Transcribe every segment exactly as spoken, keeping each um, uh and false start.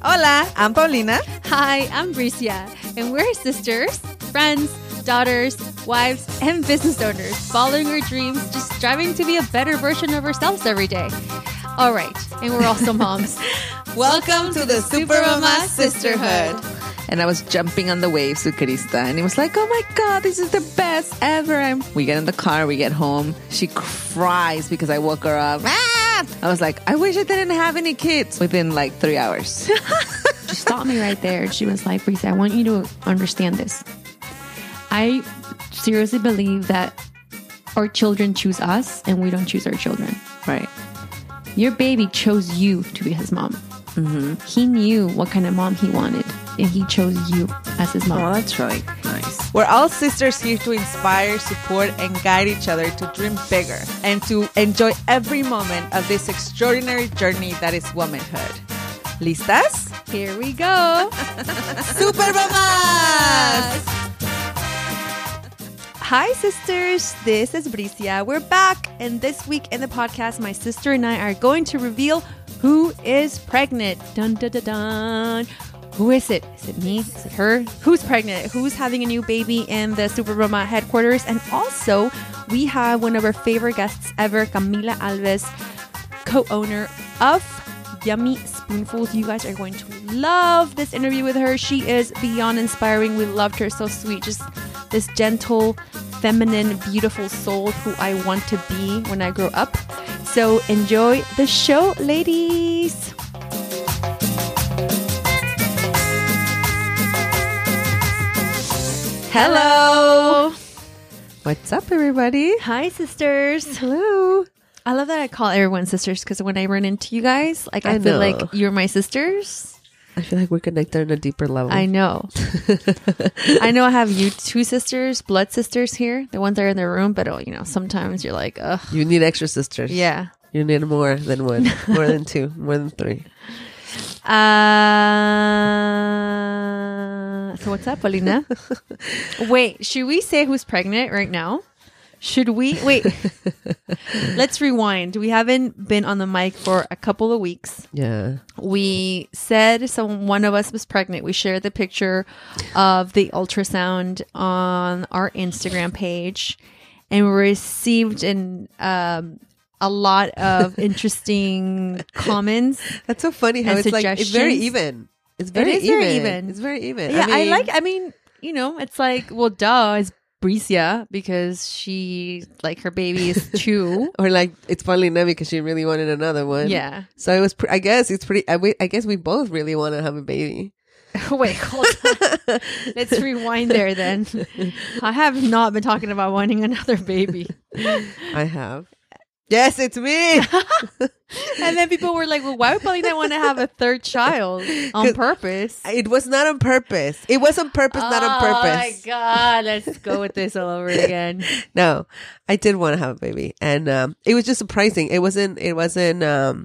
Hola, I'm Paulina. Hi, I'm Bricia, and we're sisters, friends, daughters, wives, and business owners, following our dreams, just striving to be a better version of ourselves every day. All right, and we're also moms. Welcome to the Super Mama Sisterhood. And I was jumping on the waves with Krista, and it was like, oh my God, this is the best ever. And we get in the car, we get home. She cries because I woke her up. Ah! I was like, I wish I didn't have any kids within like three hours. She stopped me right there. She was like, Bricia, I want you to understand this. I seriously believe that our children choose us and we don't choose our children. Right. Your baby chose you to be his mom. Mm-hmm. He knew what kind of mom he wanted, and he chose you as his mom. Oh, that's right. Nice. We're all sisters here to inspire, support, and guide each other to dream bigger and to enjoy every moment of this extraordinary journey that is womanhood. ¿Listas? Here we go. Super Mamas! Hi, sisters. This is Bricia. We're back, and this week in the podcast, my sister and I are going to reveal who is pregnant. Dun, dun, dun, dun. Who is it? Is it me? Is it her? Who's pregnant? Who's having a new baby in the Super Mama headquarters? And also, we have one of our favorite guests ever, Camila Alves, co-owner of Yummy Spoonfuls. You guys are going to love this interview with her. She is beyond inspiring. We loved her. So sweet. Just this gentle, feminine, beautiful soul who I want to be when I grow up. So enjoy the show, ladies. Hello. What's up, everybody? Hi, sisters. Hello. I love that I call everyone sisters because when I run into you guys, like I, I feel know. like you're my sisters. I feel like we're connected on a deeper level. I know. I know I have you two sisters, blood sisters here. The ones that are in the room, but oh, you know, sometimes you're like, ugh. You need extra sisters. Yeah. You need more than one, more than two, more than three. Uh, so what's up, Paulina? Wait, should we say who's pregnant right now? Should we? Wait. Let's rewind. We haven't been on the mic for a couple of weeks. Yeah. We said some one of us was pregnant. We shared the picture of the ultrasound on our Instagram page, and we received an um, a lot of interesting comments. That's so funny how and it's like it's very suggestions. even. It's very, It is even. very even. It's very even. Yeah, I, mean, like. I mean, you know, it's like, well, duh, it's Bricia because she like her baby is two. or like it's Paulina because she really wanted another one. Yeah. So it was. Pre- I guess it's pretty. I, we, I guess we both really want to have a baby. Wait, hold on. Let's rewind there then. I have not been talking about wanting another baby. I have. Yes, it's me. And then people were like, well, why would Paulina want to have a third child on purpose? It was not on purpose. It was on purpose, not on Oh my purpose. God. Let's go with this all over again. No, I did want to have a baby, and um, it was just surprising. It wasn't. It wasn't. Um,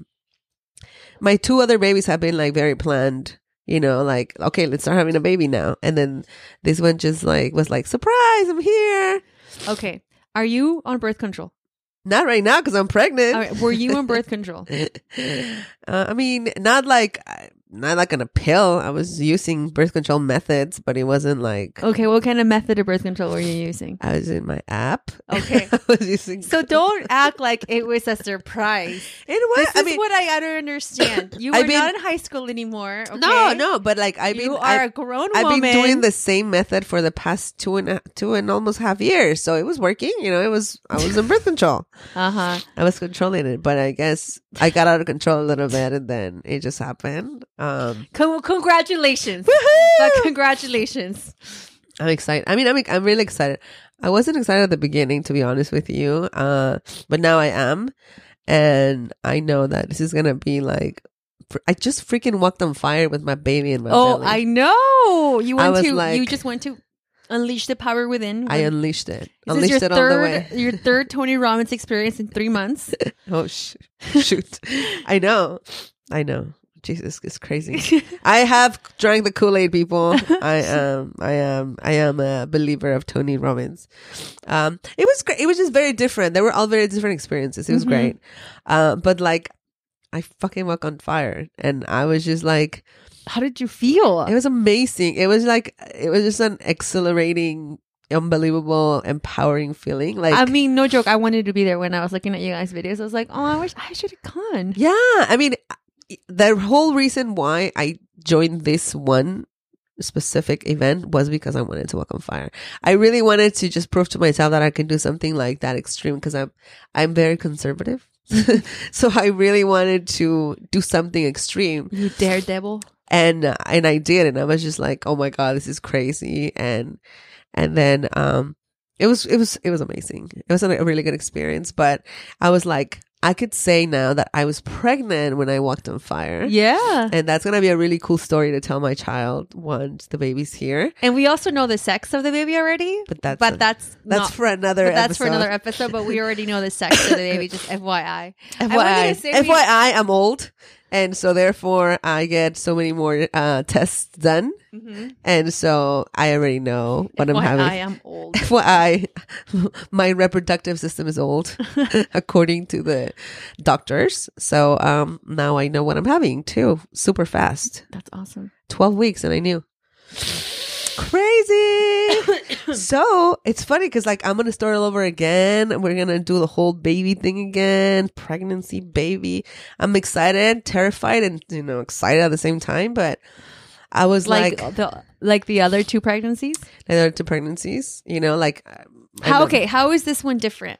my two other babies have been like very planned. You know, like okay, let's start having a baby now, and then this one just like was like, surprise, I'm here. Okay. Are you on birth control? Not right now because I'm pregnant. All right. Were you on birth control? uh, I mean, not like not like on a pill. I was using birth control methods, but it wasn't like Okay. What kind of method of birth control were you using? I was in my app. Okay. I was using. So don't act like it was a surprise. It was. This I is mean, what I don't understand. You I've are been- not in high school anymore. Okay? no, no, but like I've been. You are I've, a grown I've woman. been doing the same method for the past two and a, two and almost half years, so it was working. You know, it was. I was in birth control. Uh huh. I was controlling it, but I guess I got out of control a little bit, and then it just happened. Um, Con- congratulations. Woohoo! Uh, congratulations. I'm excited. I mean, I'm I'm really excited. I wasn't excited at the beginning, to be honest with you, uh, but now I am, and I know that this is gonna be like. fr- I just freaking walked on fire with my baby in my Oh, belly. I know. You I went was to. like- you just went to unleash the power within. I unleashed it. This Unleashed is your it all the third, way. your third Tony Robbins experience in three months. Oh sh- shoot! I know, I know. Jesus, it's crazy. I have drank the Kool-Aid, people. I am, I am, I am a believer of Tony Robbins. Um, it was great. It was just very different. They were all very different experiences. It was Mhm. great. Uh, but like, I fucking walk on fire, and I was just like, How did you feel? It was amazing. It was like, it was just an exhilarating, unbelievable, empowering feeling. Like, I mean, no joke. I wanted to be there when I was looking at you guys' videos. I was like, oh, I wish I should have gone. yeah. I mean, the whole reason why I joined this one specific event was because I wanted to walk on fire. I really wanted to just prove to myself that I can do something like that extreme because I'm, I'm very conservative. So I really wanted to do something extreme. You daredevil. And, uh, and I did. And I was just like, oh my God, this is crazy. And, and then, um, it was, it was, it was amazing. It was a really good experience, but I was like, I could say now that I was pregnant when I walked on fire. Yeah. And that's going to be a really cool story to tell my child once the baby's here. And we also know the sex of the baby already. But that's, but a- that's, that's not, for another but that's episode. for another episode, but we already know the sex of the baby, just F Y I. F I Y wanted I. to say F we- Y I, I'm old. And so therefore I get so many more uh, tests done. Mm-hmm. And so I already know what I'm F Y I, having. I am old. F Y I, my reproductive system is old, according to the doctors. So um, now I know what I'm having too. Super fast. That's awesome. twelve weeks and I knew. Crazy. So it's funny because like I'm gonna start all over again. We're gonna do the whole baby thing again, pregnancy, baby. I'm excited, terrified, and you know excited at the same time. But I was Like, like, the like the other two pregnancies. the other two pregnancies, you know, like I How don't- okay? How is this one different?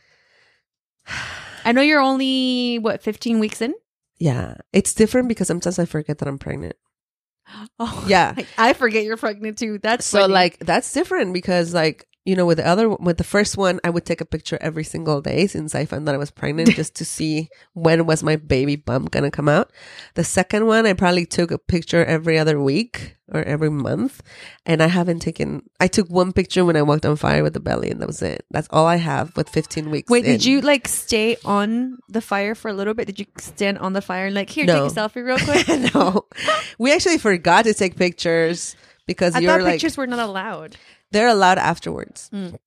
I know you're only what fifteen weeks in. Yeah, it's different because sometimes I forget that I'm pregnant. Oh Yeah. I forget you're pregnant too. That's So funny. like that's different because like you know with the other with the first one I would take a picture every single day since I found that I was pregnant just to see when was my baby bump gonna come out. The second one I probably took a picture every other week or every month, and I haven't taken. I took one picture when I walked on fire with the belly, and that was it. That's all I have with fifteen weeks. Wait, in. did you like stay on the fire for a little bit? Did you stand on the fire and like here, No. take a selfie real quick? No, we actually forgot to take pictures because I you're thought like pictures were not allowed. they're allowed afterwards. Mm.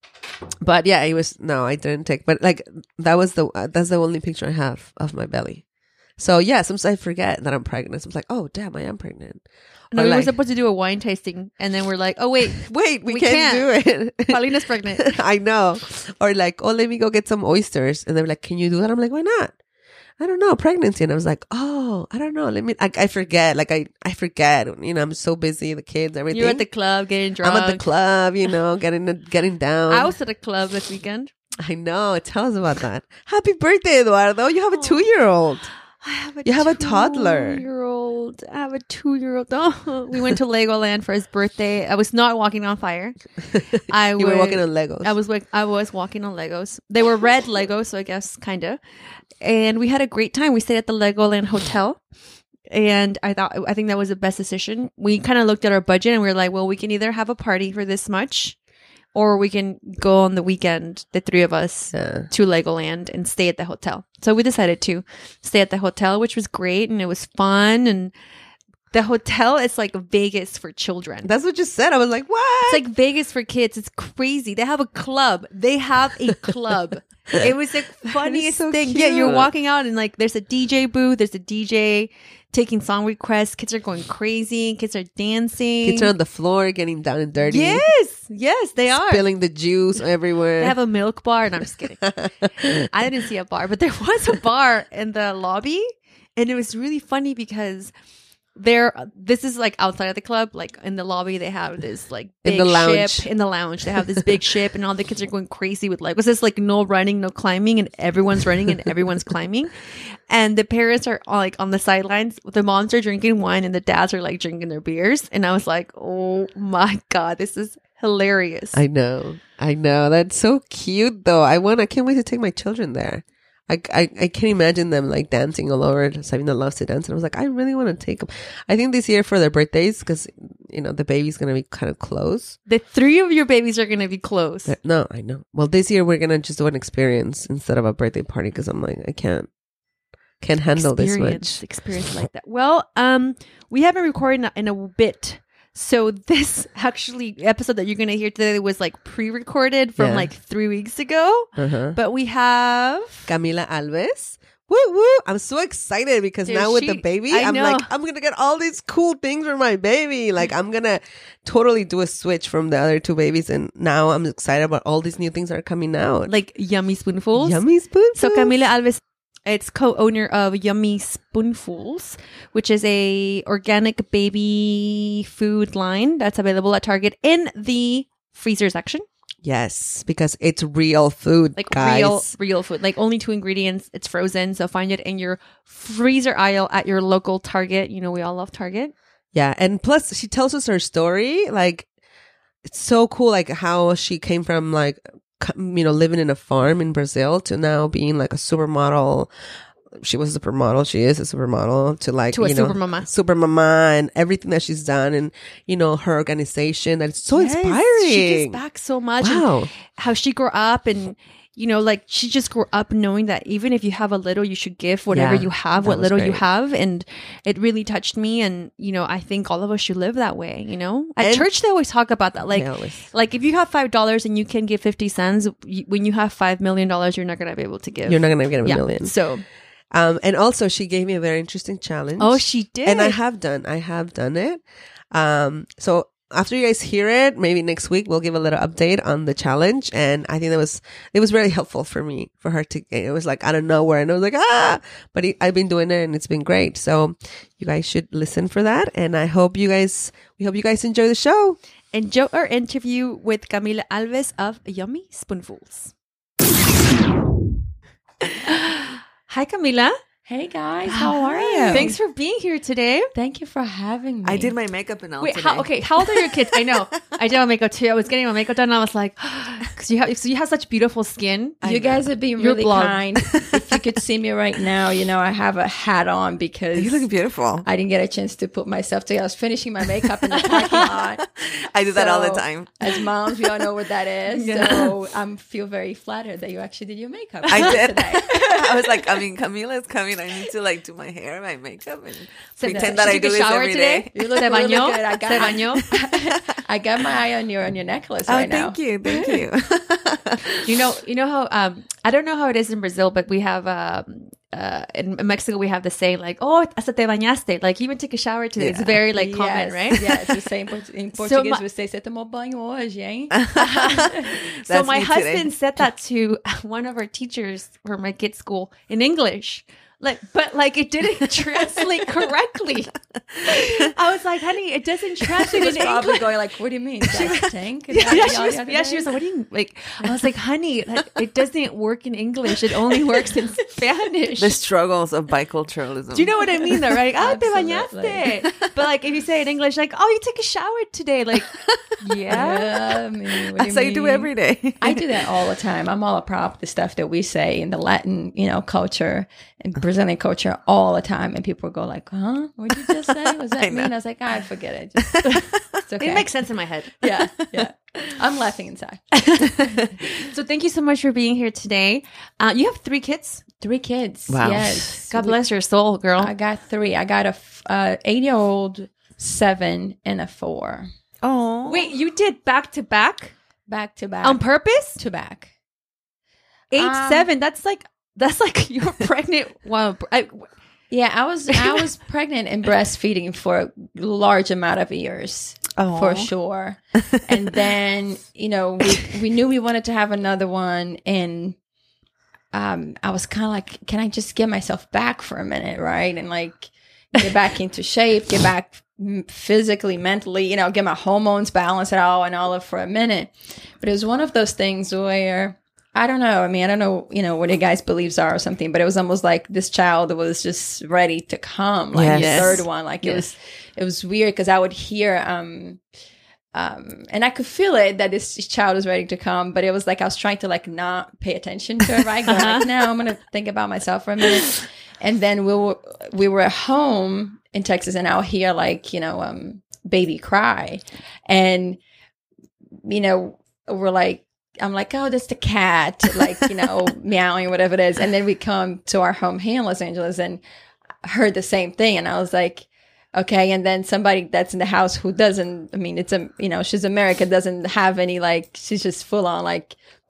But yeah, it was no, I didn't take. But like that was the uh, that's the only picture I have of my belly. So yeah, sometimes I forget that I'm pregnant. So I'm like, oh damn, I am pregnant. No, Or we were like, supposed to do a wine tasting, and then we're like, oh wait, wait, we, we can't, do it. Paulina's pregnant. I know. Or like, oh, let me go get some oysters, and they're like, can you do that? I'm like, why not? I don't know, pregnancy. And I was like, oh, I don't know. Let me. I, I forget. Like I, I forget. You know, I'm so busy. The kids, everything. You're at the club getting drunk. I'm at the club. You know, getting getting down. I was at a club this weekend. I know. Tell us about that. Happy birthday, Eduardo. You have a two year old. I have a You have a toddler. Two-year-old. I have a two-year-old. Oh, we went to Legoland for his birthday. I was not walking on fire. I You were was- walking on Legos. I was like, I was walking on Legos. They were red Legos, so I guess kinda. And we had a great time. We stayed at the Legoland Hotel, and I thought I think that was the best decision. We kind of looked at our budget, and we were like, well, we can either have a party for this much, or we can go on the weekend, the three of us, Yeah. to Legoland and stay at the hotel. So we decided to stay at the hotel, which was great, and it was fun. And the hotel is like Vegas for children. That's what you said. I was like, what? It's like Vegas for kids. It's crazy. They have a club. They have a club. It was the funniest so thing. Yeah, you're cute. walking out and like there's a D J booth. There's a D J taking song requests. Kids are going crazy. Kids are dancing. Kids are on the floor getting down and dirty. Yes, yes, they are. Spilling the juice everywhere. They have a milk bar, and I'm just kidding. I didn't see a bar, but there was a bar in the lobby, and it was really funny because there. This is like outside of the club, like in the lobby, they have this like big In the lounge. ship in the lounge. They have this big ship, and all the kids are going crazy with like, was this like no running, no climbing, and everyone's running and everyone's climbing, and the parents are all, like on the sidelines. The moms are drinking wine, and the dads are like drinking their beers, and I was like, oh my god, this is hilarious. I know. I know. That's so cute, though. I want. I can't wait to take my children there. I, I, I can't imagine them like dancing all over. Sabina loves to dance, and I was like, I really want to take them. I think this year for their birthdays, because you know the baby's gonna be kind of close. The three of your babies are going to be close. They're- No, I know. Well, this year we're gonna just do an experience instead of a birthday party because I'm like, I can't, can't handle this experience, much. experience like that. Well, um, we haven't recorded in a, in a bit, so this actually episode that you're gonna hear today was like pre-recorded from Yeah. like three weeks ago. Uh huh. But we have Camila Alves. Woo woo! I'm so excited because Dude, now with she- the baby, I I'm know. like, I'm gonna get all these cool things for my baby. Like, I'm gonna totally do a switch from the other two babies, and now I'm excited about all these new things that are coming out. Like Yummy Spoonfuls. Yummy spoons. So Camila Alves, it's co-owner of Yummy Spoonfuls, which is a organic baby food line that's available at Target in the freezer section. Yes, because it's real food, Like guys. real, real food. Like only two ingredients. It's frozen, so find it in your freezer aisle at your local Target. You know, we all love Target. Yeah, and plus she tells us her story. Like, it's so cool, like how she came from like c- you know living in a farm in Brazil to now being like a supermodel. She was a supermodel. She is a supermodel to like To a you know, supermama. supermama, and everything that she's done, and you know her organization. That's so Yes, inspiring. She gives back so much. and Wow. how she grew up, and you know, like she just grew up knowing that even if you have a little, you should give whatever Yeah, you have, that what was little you great. have, and it really touched me. And you know, I think all of us should live that way. You know, at And- church they always talk about that, like. They always- Like if you have five dollars and you can give fifty cents, you, when you have five million dollars, you're not gonna be able to give. You're not gonna get a yeah. million. So, Um, and also she gave me a very interesting challenge. oh, she did, And I have done, I have done it. Um, so after you guys hear it, maybe next week we'll give a little update on the challenge. And I think that was, it was really helpful for me, for her to, it was like out of nowhere. And I was like, ah, but it, I've been doing it and it's been great. So you guys should listen for that. And I hope you guys, we hope you guys enjoy the show. enjoy our interview with Camila Alves of Yummy Spoonfuls. Hi, Camila. Hey guys, how are you? Thanks for being here today. Thank you for having me. I did my makeup and all Wait, today. how, okay, how old are your kids? I know. I did my makeup too. I was getting my makeup done and I was like, because you have, so you have such beautiful skin. You guys are being You're really blonde. kind. If you could see me right now, you know, I have a hat on because You look beautiful. I didn't get a chance to put myself together. I was finishing my makeup in the parking lot. I do that all the So, time. As moms, we all know what that is. So I feel very flattered that you actually did your makeup. I did. today. I was like, I mean, Camila's coming. I need to like do my hair, my makeup, and So pretend she that I took do a this shower every today? day. You look Se really bañó? good. I got Se my- bañó? I got my eye on your on your necklace Oh, right now. thank you, thank you. You know, you know how um I don't know how it is in Brazil, but we have um uh in Mexico we have the saying like, oh, hasta te bañaste, like you even took a shower today. It's Yeah. very like Yes, common, right? Yeah, it's the same. In So Portuguese, my- we say, você tomou banho hoje, hein? So That's my me husband today. said that to one of our teachers for my kids' school in English. Like, but like it didn't translate correctly. I was like, honey, it doesn't She translate was in probably English. going like, "What do you mean? That stink?" Yeah, yeah, she was, yeah, she was like, what do you like? I was like, honey, that, it doesn't work in English. It only works in Spanish. The struggles of biculturalism. Do you know what I mean though, right? Ah, te Absolutely. bañaste. But like if you say in English, like, oh, you took a shower today, like, yeah. Yeah, I mean, what do As you I do mean? every day. I do that all the time. I'm all proud of the stuff that we say in the Latin, you know, culture and Brazilian culture all the time, and people go like, "Huh? What did you just say? What does that I mean?" know. I was like, "I forget it. Just, it's okay." It makes sense in my head. Yeah, yeah. I'm laughing inside. So thank you so much for being here today. Uh, you have three kids. Three kids. Wow. Yes. God bless your soul, girl. I got three. I got a f- uh, eight-year-old, seven, and a four. Oh, Wait, you did back to back Back to back. on purpose? to back. Eight, Um, seven. That's like that's like you're pregnant. Wow. I, Yeah, I was I was pregnant and breastfeeding for a large amount of years, Aw. for sure. And then, you know, we, we knew we wanted to have another one, and um, I was kind of like, can I just get myself back for a minute, right? And like get back into shape, get back m- physically, mentally, you know, get my hormones balanced and all and all of for a minute. But it was one of those things where I don't know. I mean, I don't know, you know, what your guys' beliefs are or something, but it was almost like this child was just ready to come, like Yes. the third one. Like it Yes. was, it was weird because I would hear, um, um, and I could feel it that this child was ready to come, but it was like I was trying to like not pay attention to it, right? Going like, no, I'm gonna think about myself for a minute. And then we were we were at home in Texas, and I'll hear like you know, um, baby cry, and you know, we're like. I'm like, oh, that's the cat, like, you know, meowing, whatever it is. And then we come to our home here in Los Angeles and heard the same thing. And I was like, okay. And then somebody that's in the house who doesn't, I mean, it's a, you know, she's American, doesn't have any, like, she's just full on, like,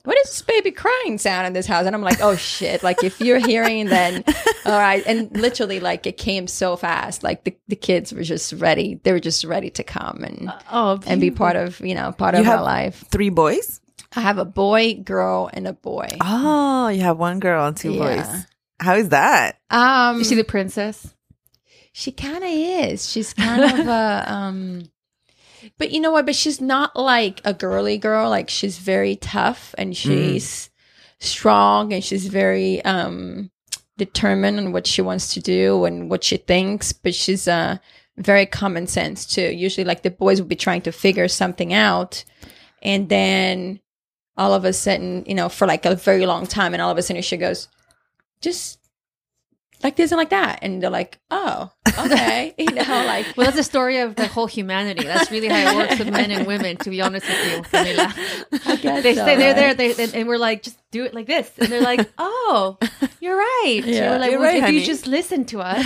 what is this baby crying sound in this house? And I'm like, oh shit. Like if you're hearing, then all right. And literally like it came so fast. Like the, the kids were just ready. They were just ready to come and, Uh, oh, and be part of, you know, part You of have our life. Three boys? I have a boy, girl, and a boy. Oh, you have one girl and two Yeah. boys. How is that? Um, Is she the princess? She kind of is. She's kind of a, um, but you know what? But she's not like a girly girl. Like she's very tough and she's strong and she's very um, determined on what she wants to do and what she thinks. But she's uh, very common sense too. Usually, like the boys will be trying to figure something out, and then all of a sudden, you know, for like a very long time, and all of a sudden she goes, just like this and like that. And they're like, oh, okay. You know, like, Well, that's the story of the whole humanity. That's really how it works with men and women, to be honest with you, Camila. I guess They so, stay there, there, right? they, and, and we're like, just do it like this. And they're like, oh, you're right. Yeah. We're like, You're well, right, if honey. you just listen to us,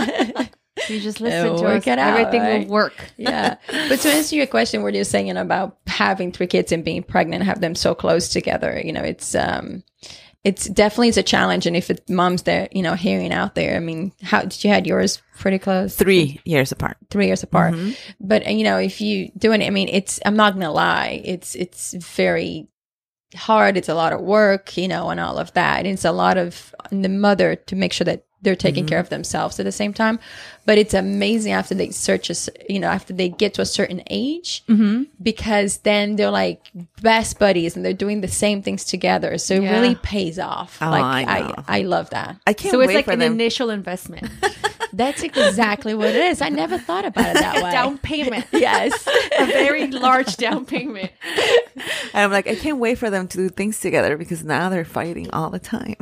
if you just listen It'll to work us, it out, everything right? will work. Yeah. But to answer your question, what you're saying about having three kids and being pregnant, have them so close together, you know, it's, um, it's definitely it's a challenge. And if it, moms there, you know, hearing out there, I mean, how did you had yours pretty close? Three years apart. Three years apart. But, uh, you know, if you do it, I mean, it's, I'm not going to lie. It's, it's very hard. It's a lot of work, you know, and all of that. It's a lot of the mother to make sure that they're taking care of themselves at the same time. But it's amazing after they search, a, you know, after they get to a certain age, because then they're like best buddies and they're doing the same things together. So it Yeah. really pays off. Oh, like I know. I, I love that. I can't So wait it's like for an them. initial investment, That's exactly what it is. I never thought about it that way. down payment, Yes. a very large down payment. I'm like, I can't wait for them to do things together because now they're fighting all the time.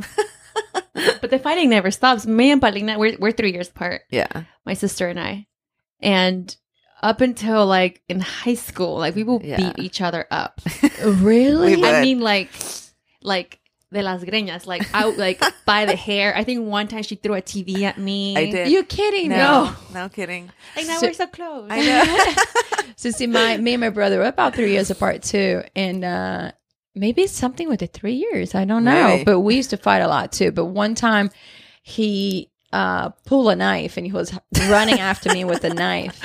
But the fighting never stops. Me and Paulina, we're we're three years apart. Yeah. My sister and I, and up until like in high school, like we will Yeah. beat each other up. Really? We would. I mean, like, like de las greñas, like out, like by the hair. I think one time she threw a T V at me. I did. You're kidding me. No, no kidding. Like now So- we're so close. I know. So see, my me and my brother were about three years apart too, and uh, maybe it's something with the three years. I don't know, Really? but we used to fight a lot too. But one time, he uh, pulled a knife and he was running after me with a knife,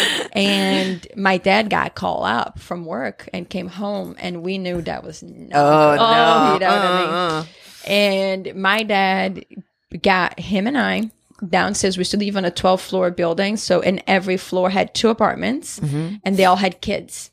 and my dad got called up from work and came home, and we knew that was no. Oh, good. no. You know what I mean? Uh-uh. And my dad got him and I downstairs. We used to live on a twelve floor building. So, and every floor had two apartments and they all had kids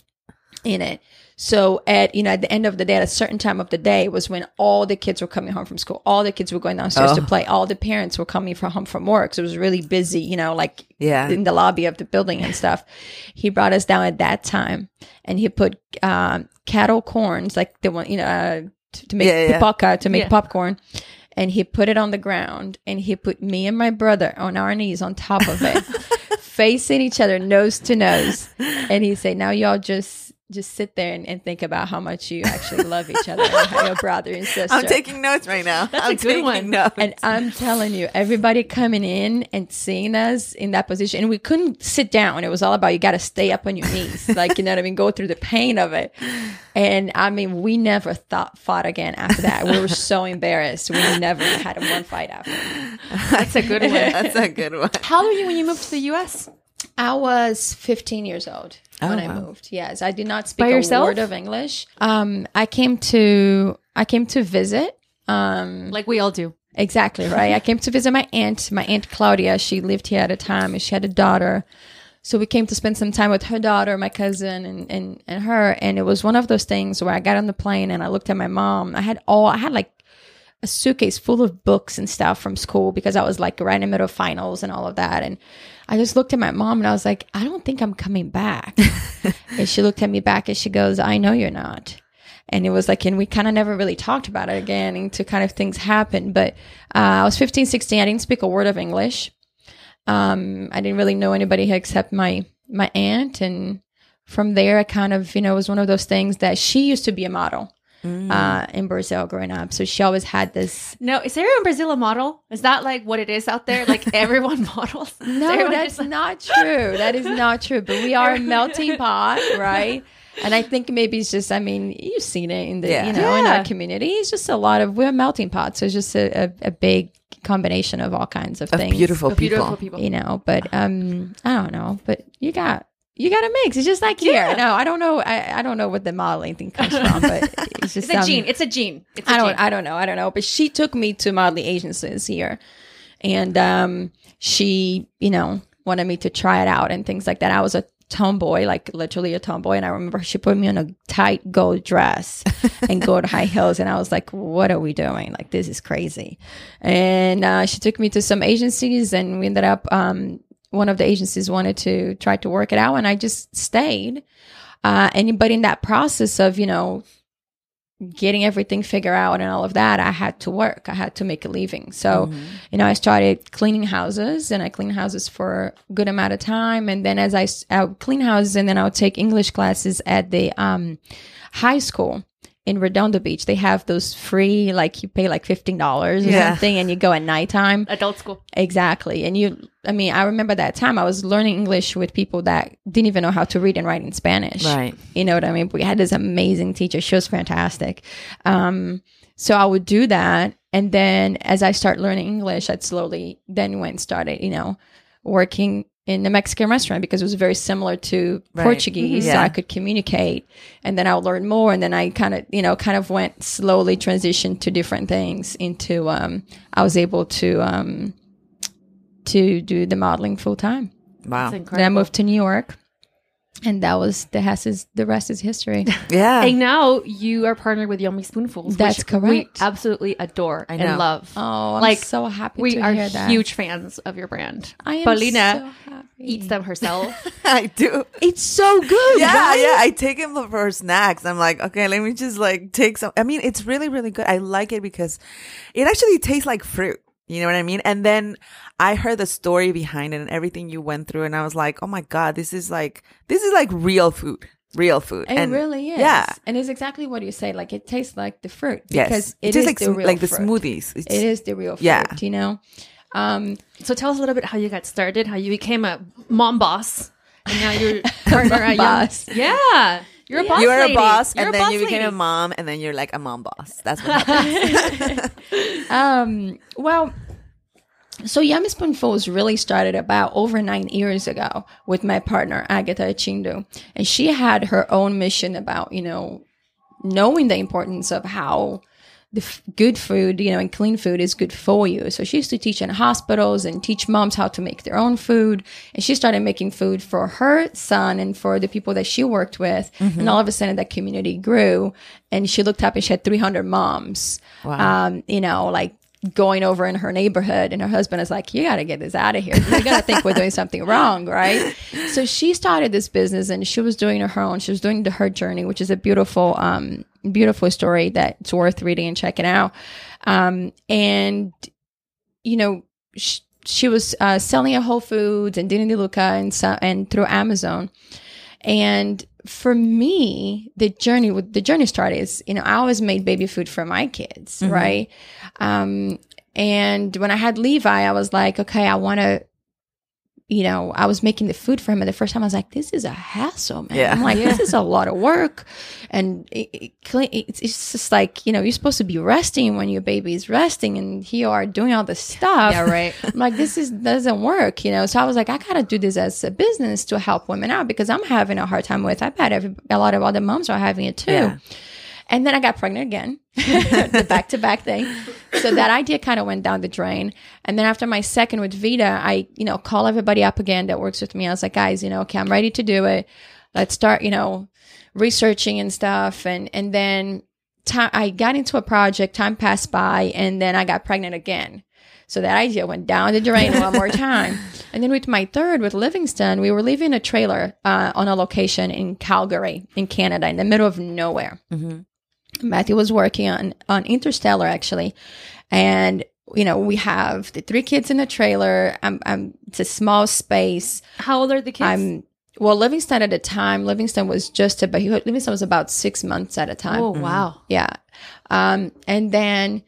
in it. So at, you know, at the end of the day, at a certain time of the day was when all the kids were coming home from school. All the kids were going downstairs to Oh. play. All the parents were coming from home from work. So it was really busy, you know, like Yeah. in the lobby of the building and stuff. He brought us down at that time and he put um, cattle corns, like the one, you know, uh, to, to make Yeah, yeah. pipoca, to make Yeah. popcorn. And he put it on the ground and he put me and my brother on our knees on top of it, facing each other, nose to nose. And he said, now y'all just just sit there and, and think about how much you actually love each other and how your brother and sister. I'm taking notes right now. That's I'm a good taking one. Notes. And I'm telling you, everybody coming in and seeing us in that position, and we couldn't sit down. It was all about you got to stay up on your knees, like, you know what I mean, go through the pain of it. And I mean, we never thought fought again after that. We were so embarrassed. We never had one fight after. That's a good one. That's a good one. How old were you when you moved to the U S? I was fifteen years old Oh, when I wow. moved. Yes, I did not speak By a yourself? word of English. Um, I came to I came to visit. Um, Like we all do. Exactly, right? I came to visit my aunt, my aunt Claudia. She lived here at a time and she had a daughter. So we came to spend some time with her daughter, my cousin, and, and, and her. And it was one of those things where I got on the plane and I looked at my mom. I had all, I had like a suitcase full of books and stuff from school because I was like right in the middle of finals and all of that. And I just looked at my mom and I was like, I don't think I'm coming back. And she looked at me back and she goes, I know you're not. And it was like, and we kind of never really talked about it again into kind of things happen. But uh, I was fifteen, sixteen. I didn't speak a word of English. Um, I didn't really know anybody except my, my aunt. And from there, I kind of, you know, it was one of those things that she used to be a model uh, in Brazil growing up. So she always had this. No, is there in Brazil a model? Is that like what it is out there? Like everyone models? Is No, everyone that's just like- not true. That is not true. But we are a melting pot, right? And I think maybe it's just, I mean, you've seen it in the, Yeah. you know, in Yeah. our community. It's just a lot of, we're a melting pot. So it's just a, a, a big combination of all kinds of, Of things. beautiful people. Beautiful people. You know, but um, I don't know. But you got, you got a mix. It's just like here. No, I don't know. I, I don't know what the modeling thing comes from, but it's just It's a um, gene. It's a gene. It's a I don't, gene. I don't know. I don't know. But she took me to modeling agencies here, and um, she, you know, wanted me to try it out and things like that. I was a tomboy, like literally a tomboy, and I remember she put me on a tight gold dress and gold high heels, and I was like, "What are we doing? Like, this is crazy." And uh, she took me to some agencies, and we ended up. Um, one of the agencies wanted to try to work it out, and I just stayed. Uh, and but in that process of, you know, getting everything figured out and all of that, I had to work. I had to make a living. So, Mm-hmm. you know, I started cleaning houses, and I cleaned houses for a good amount of time. And then as I, s- I would clean houses, and then I would take English classes at the um, high school in Redondo Beach. They have those free, like you pay like fifteen dollars or Yeah. something, and you go at nighttime. Adult school. Exactly. And you, I mean, I remember that time I was learning English with people that didn't even know how to read and write in Spanish. Right. You know what I mean? We had this amazing teacher. She was fantastic. Um, so I would do that. And then as I start learning English, I'd slowly then went and started, you know, working in the Mexican restaurant because it was very similar to Right. Portuguese. Mhm. So Yeah. I could communicate, and then I would learn more. And then I kind of, you know, kind of went slowly transitioned to different things into, um, I was able to, um, to do the modeling full time. Wow. That's Then I incredible. moved to New York, and that was the rest is the rest is history. Yeah. And now you are partnered with Yummy Spoonfuls. That's which correct. We absolutely adore I and know. love. Oh, I'm Like, so happy we to are hear that. huge fans of your brand. I am Paulina so happy. eats them herself. I do. It's so good. Yeah, right? yeah. I take him for snacks. I'm like, okay, let me just like take some. I mean, it's really, really good. I like it because it actually tastes like fruit. You know what I mean? And then I heard the story behind it and everything you went through, and I was like, oh my God, this is like, this is like real food. Real food. It and really is. Yeah. And it's exactly what you say. Like, it tastes like the fruit. Yes. Because It it tastes is like, the sm- real like the fruit. smoothies. It's, It is the real fruit, Yeah. you know? Um, So tell us a little bit how you got started, how you became a mom boss, and now you're partner at Yum- boss. Yeah, you're a boss. You're lady. a boss, You're and a then boss you became lady. a mom, and then you're like a mom boss. That's what happens. um, well, so Yummy Spoonfuls really started about over nine years ago with my partner, Agatha Chindu. And she had her own mission about, you know, knowing the importance of how the f- good food, you know, and clean food is good for you. So she used to teach in hospitals and teach moms how to make their own food. And she started making food for her son and for the people that she worked with. And all of a sudden that community grew, and she looked up and she had three hundred moms, um, you know, like going over in her neighborhood, and her husband is like, you got to get this out of here. You're going to think we're doing something wrong, right? So she started this business, and she was doing her own. She was doing the her journey, which is a beautiful, um, beautiful story that's worth reading and checking out. Um, and, you know, sh- she was uh, selling at Whole Foods and Dini Luca and, so- and through Amazon. And for me, the journey with the journey started is, you know, I always made baby food for my kids, Mm-hmm. right? Um, and when I had Levi, I was like, okay, I want to, you know, I was making the food for him. And the first time I was like, this is a hassle, man. Yeah. I'm like, this is a lot of work. And it, it, cle- it's, it's just like, you know, you're supposed to be resting when your baby is resting, and here you are doing all this stuff. Yeah, right. I'm like, this is doesn't work, you know. So I was like, I gotta do this as a business to help women out, because I'm having a hard time with. I bet every, a lot of other moms are having it too. Yeah. And then I got pregnant again, the back to back thing. So that idea kind of went down the drain. And then after my second with Vita, I, you know, call everybody up again that works with me. I was like, guys, you know, okay, I'm ready to do it. Let's start, you know, researching and stuff. And, and then time, I got into a project, time passed by, and then I got pregnant again. So that idea went down the drain one more time. And then with my third, with Livingston, we were living in a trailer uh, on a location in Calgary, in Canada, in the middle of nowhere. Mm-hmm. Matthew was working on, on Interstellar, actually. And, you know, we have the three kids in the trailer. I'm, I'm, it's a small space. How old are the kids? I'm, well, Livingston at the time, Livingston was just about, he- Livingston was about six months at a time. oh, wow. Yeah. Um, and then,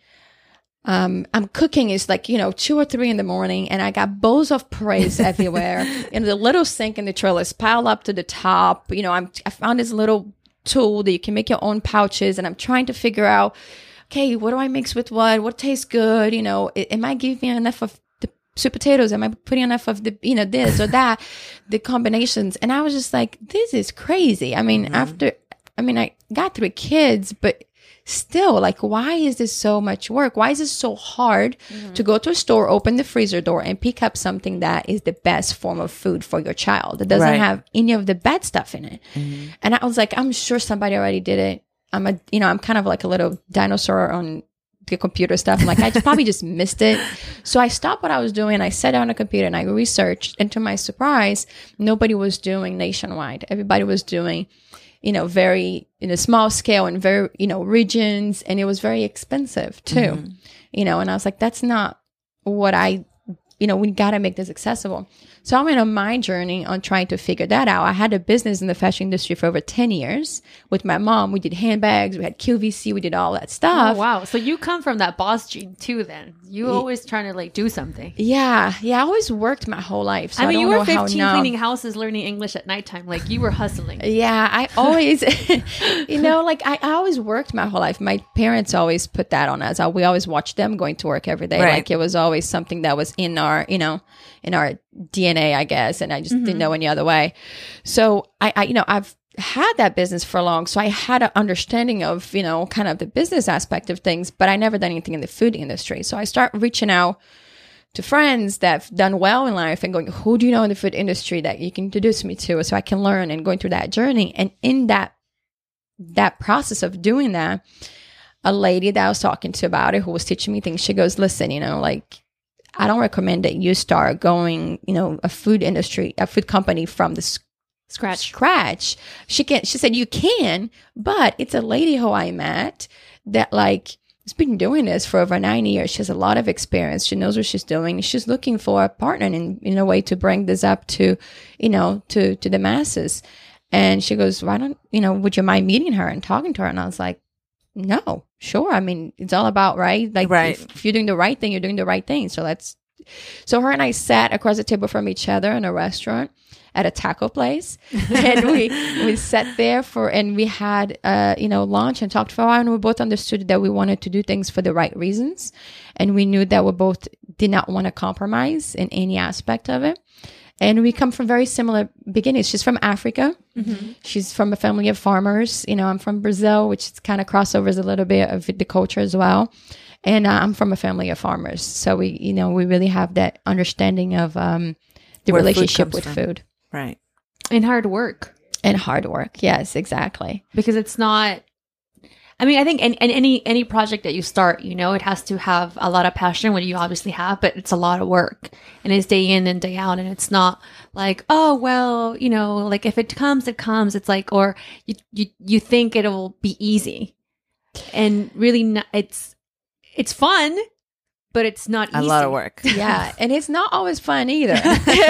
um, I'm cooking is like, you know, two or three in the morning, and I got bowls of praise everywhere. And the little sink in the trailer is piled up to the top. You know, I'm, I found this little tool that you can make your own pouches. And I'm trying to figure out, okay, what do I mix with what? What tastes good? You know, it, am I giving enough of the sweet potatoes? Am I putting enough of the, you know, this or that, the combinations? And I was just like, this is crazy. I mean, mm-hmm. after, I mean, I got three kids, but still, like, why is this so much work? Why is it so hard mm-hmm. to go to a store, open the freezer door, and pick up something that is the best form of food for your child? That doesn't right. have any of the bad stuff in it. Mm-hmm. And I was like, I'm sure somebody already did it. I'm a, you know, I'm kind of like a little dinosaur on the computer stuff. I'm like, I just probably just missed it. So I stopped what I was doing. I sat down on a computer and I researched. And to my surprise, nobody was doing nationwide. Everybody was doing, you know, very in a small scale and very, you know, regions. And it was very expensive too, mm-hmm. you know, and I was like, that's not what I, you know, we got to make this accessible. So I went on my journey on trying to figure that out. I had a business in the fashion industry for over ten years with my mom. We did handbags, we had Q V C, we did all that stuff. Oh, wow. So you come from that boss gene too then. You always trying to like do something. Yeah. Yeah. I always worked my whole life. So I mean, I you were were fifteen cleaning houses, learning English at nighttime. Like you were hustling. Yeah. I always, you know, like I, I always worked my whole life. My parents always put that on us. We always watched them going to work every day. Right. Like it was always something that was in our, you know, in our D N A, I guess. And I just mm-hmm. didn't know any other way. So I, I, you know, I've had that business for long. So I had an understanding of, you know, kind of the business aspect of things, but I never done anything in the food industry. So I start reaching out to friends that have done well in life and going, who do you know in the food industry that you can introduce me to so I can learn, and going through that journey. And in that, that process of doing that, a lady that I was talking to about it, who was teaching me things, she goes, listen, you know, like, I don't recommend that you start going, you know, a food industry, a food company from the sc- scratch. Scratch. She can. She said you can, but it's a lady who I met that like has been doing this for over nine years. She has a lot of experience. She knows what she's doing. She's looking for a partner in in a way to bring this up to, you know, to to the masses. And she goes, why don't you know? Would you mind meeting her and talking to her? And I was like, no, sure. I mean, it's all about, right? Like, right. If, if you're doing the right thing, you're doing the right thing. So let's, so her and I sat across the table from each other in a restaurant at a taco place. And we, we sat there for, and we had, uh, you know, lunch and talked for a while. And we both understood that we wanted to do things for the right reasons. And we knew that we both did not want to compromise in any aspect of it. And we come from very similar beginnings. She's from Africa. Mm-hmm. She's from a family of farmers. You know, I'm from Brazil, which is kind of crossovers a little bit of the culture as well. And uh, I'm from a family of farmers. So we, you know, we really have that understanding of um, the Where relationship food with from. food. Right. And hard work. And hard work. Yes, exactly. Because it's not, I mean, I think in, in any any project that you start, you know, it has to have a lot of passion, which you obviously have, but it's a lot of work. And it's day in and day out. And it's not like, oh, well, you know, like if it comes, it comes. It's like, or you you, you think it'll be easy. And really, not, it's it's fun, but it's not easy. A lot of work. Yeah. And it's not always fun either.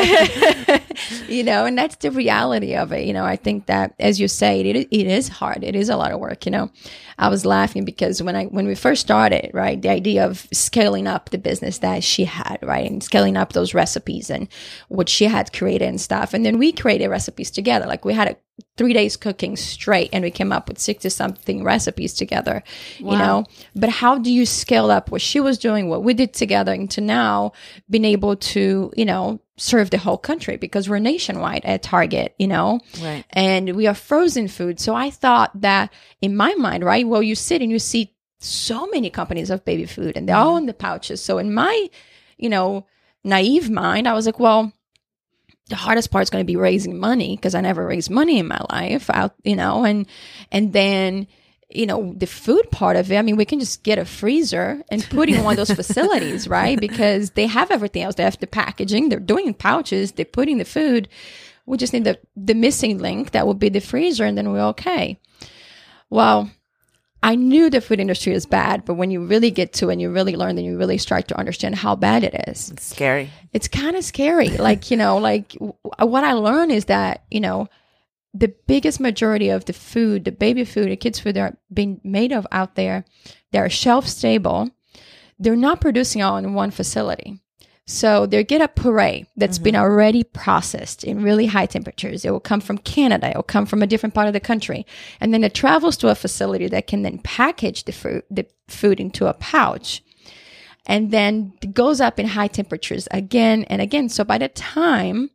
You know, and that's the reality of it. You know, I think that, as you say, it, it is hard. It is a lot of work. You know, I was laughing because when I, when we first started, right, the idea of scaling up the business that she had, right, and scaling up those recipes and what she had created and stuff. And then we created recipes together. Like we had a three days cooking straight and we came up with sixty something recipes together, wow. you know, but how do you scale up what she was doing, what we did together, into now being able to, you know, serve the whole country, because we're nationwide at Target, you know, right. and we are frozen food. So I thought that in my mind, right, well, you sit and you see so many companies of baby food and they're all in the pouches. So in my, you know, naive mind, I was like, well, the hardest part is going to be raising money, because I never raised money in my life out, you know, and, and then, you know, the food part of it, I mean, we can just get a freezer and put in one of those facilities, right? Because they have everything else. They have the packaging, they're doing pouches, they're putting the food. We just need the, the missing link that would be the freezer, and then we're okay. Well, I knew the food industry is bad, but when you really get to it and you really learn, then you really start to understand how bad it is. It's scary. It's kind of scary. Like, you know, like w- what I learned is that, you know, the biggest majority of the food, the baby food, the kids' food that are being made of out there, they're shelf stable. They're not producing all in one facility. So they get a puree that's Mm-hmm. been already processed in really high temperatures. It will come from Canada. It will come from a different part of the country. And then it travels to a facility that can then package the fruit, the food into a pouch. And then it goes up in high temperatures again and again. So by the time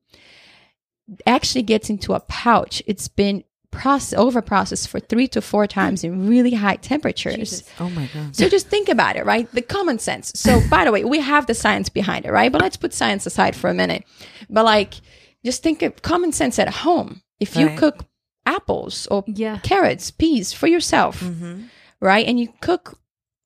it actually gets into a pouch, it's been process over processed for three to four times in really high temperatures. Jesus. Oh my God. So just think about it, right? The common sense. So by the way, we have the science behind it, right? But let's put science aside for a minute. But like, just think of common sense at home. If you Right. cook apples or Yeah. carrots, peas for yourself, Mm-hmm. right? And you cook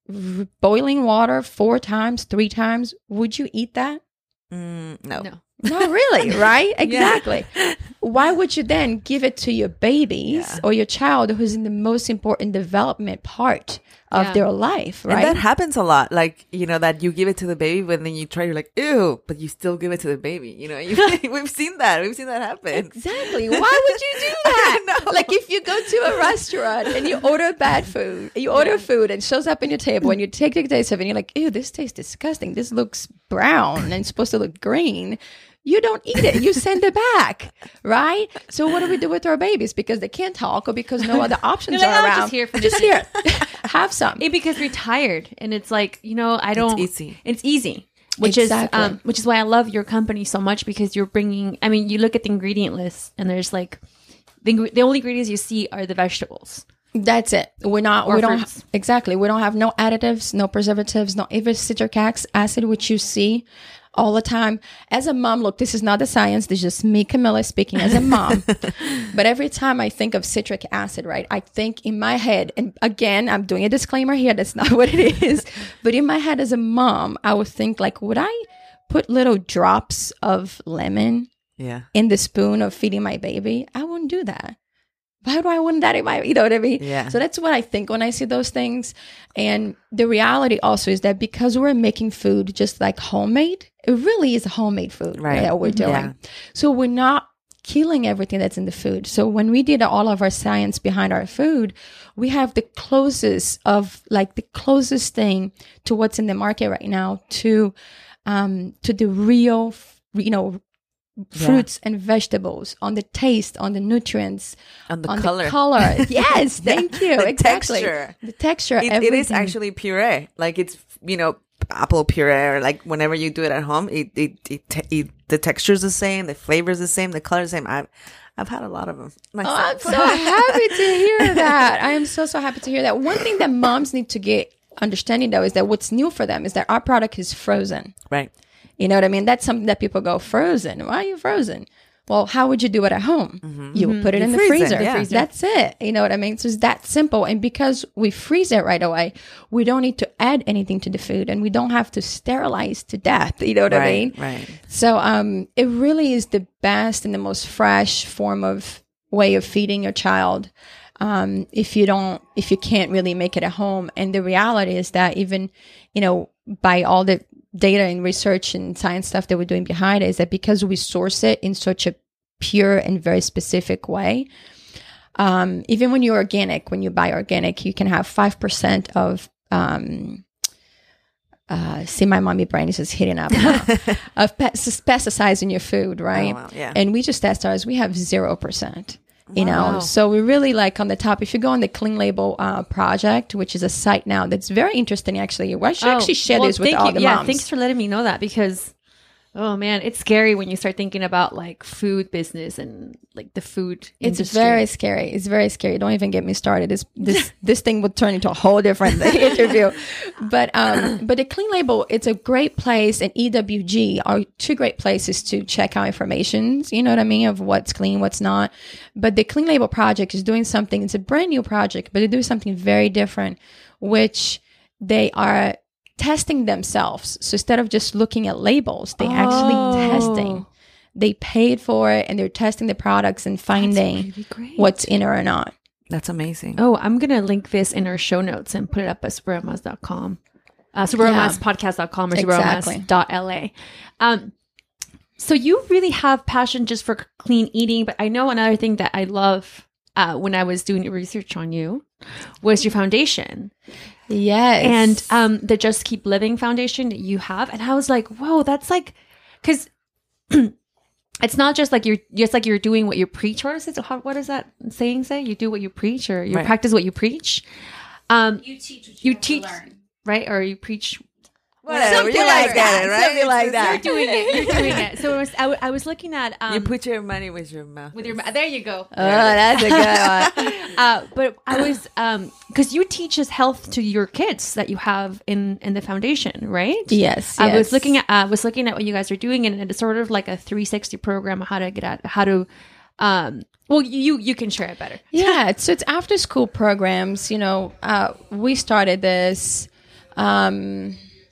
r- boiling water four times, three times, would you eat that? Mm, no. No. Not really, right? Exactly. Why would you then give it to your babies Yeah. or your child who's in the most important development part of Yeah. their life, right? And that happens a lot. Like, you know, that you give it to the baby, but then you try, you're like, ew, but you still give it to the baby. You know, you, we've seen that. We've seen that happen. Exactly. Why would you do that? I know. Like if you go to a restaurant and you order bad food, you order food and it shows up on your table and you take the taste of it and you're like, ew, this tastes disgusting. This looks brown and it's supposed to look green. You don't eat it. You send it back, right? So what do we do with our babies? Because they can't talk or because no other options They're like, are "Oh, around. just here for just this." here. Have some. Maybe because we're tired and it's like, you know, I don't. easy. It's easy. Which Exactly. is um, which is why I love your company so much because you're bringing. I mean, you look at the ingredient list and there's like the ingre- the only ingredients you see are the vegetables. That's it. We're not. Or we don't fruits. exactly. We don't have no additives, no preservatives, no even citric acid, which you see all the time. As a mom, look, this is not the science. This is just me, Camilla, speaking as a mom. But every time I think of citric acid, right, I think in my head, and again, I'm doing a disclaimer here. That's not what it is. But in my head, as a mom, I would think like, would I put little drops of lemon Yeah. in the spoon of feeding my baby? I wouldn't do that. Why do I want that in my, you know what I mean? Yeah. So that's what I think when I see those things. And the reality also is that because we're making food just like homemade, it really is homemade food Right. that we're doing. Yeah. So we're not killing everything that's in the food. So when we did all of our science behind our food, we have the closest of like the closest thing to what's in the market right now to, um, to the real, you know, fruits and vegetables, on the taste, on the nutrients, On the on color. the color. Yes, thank you. The exactly. texture. The texture. It, it is everything. actually puree. Like it's, you know, apple puree, or like whenever you do it at home, it, it, it, te- it the texture's the same, the flavor's the same, the color's the same. I've, I've had a lot of them. Oh, I'm so happy to hear that. I am so, so happy to hear that. One thing that moms need to get understanding though is that what's new for them is that our product is frozen. Right. You know what I mean? That's something that people go, frozen. Why are you frozen? Well, how would you do it at home? You would put it You in the freeze it, freezer. yeah. That's it. You know what I mean? So it's that simple. And because we freeze it right away, we don't need to add anything to the food and we don't have to sterilize to death. You know what I mean? Right. Right. So um, it really is the best and the most fresh form of way of feeding your child. Um, if you don't, if you can't really make it at home. And the reality is that even, you know, by all the data and research and science stuff that we're doing behind it, is that because we source it in such a pure and very specific way, um, even when you're organic, when you buy organic, you can have five percent of, um, uh, see my mommy brain is just hitting up now, of pe- pesticides in your food, right? Oh, wow, yeah. And we just test ours, we have zero percent. You Wow. know, so we really like on the top. If you go on the Clean Label uh, project, which is a site now that's very interesting, actually. I should actually share Oh, well, this with thank all you. the yeah, moms. thanks for letting me know that because, oh man, it's scary when you start thinking about like food business and like the food It's industry. very scary. It's very scary. Don't even get me started. This this this thing would turn into a whole different interview. But um, but the Clean Label, it's a great place, and E W G are two great places to check out information. You know what I mean, of what's clean, what's not. But the Clean Label project is doing something. It's a brand new project, but they do something very different, which they are testing themselves. So instead of just looking at labels, they Oh. actually testing. They paid for it and they're testing the products and finding really great. what's in it or not. That's amazing. Oh, I'm going to link this in our show notes and put it up at superamas dot com. Uh, superamas podcast dot com or Exactly. superamas dot L A. Um, so you really have passion just for clean eating, but I know another thing that I love uh, when I was doing research on you was your foundation. Yes. And um, the Just Keep Living Foundation that you have. And I was like, whoa, that's like, because it's not just like you're just like you're doing what you preach. What is it? How, what does that saying say? You do what you preach, or you Right. practice what you preach. Um, you teach what you you, want teach, to learn. right? Or you preach. Whatever, Something you like like that, that, right? something like It's- that. it's- You're doing it. You're doing it. So it was, I, w- I was looking at um, you put your money with your mouth. with your ma- there you go. Oh, that's a good one. Uh, but I was um because you teach us health to your kids that you have in in the foundation, right? Yes, I was yes. looking at I was looking at what you guys are doing, and it's sort of like a three sixty program how to get at how to um. Well, you you can share it better. Yeah, so it's after school programs. You know, uh, we started this, um,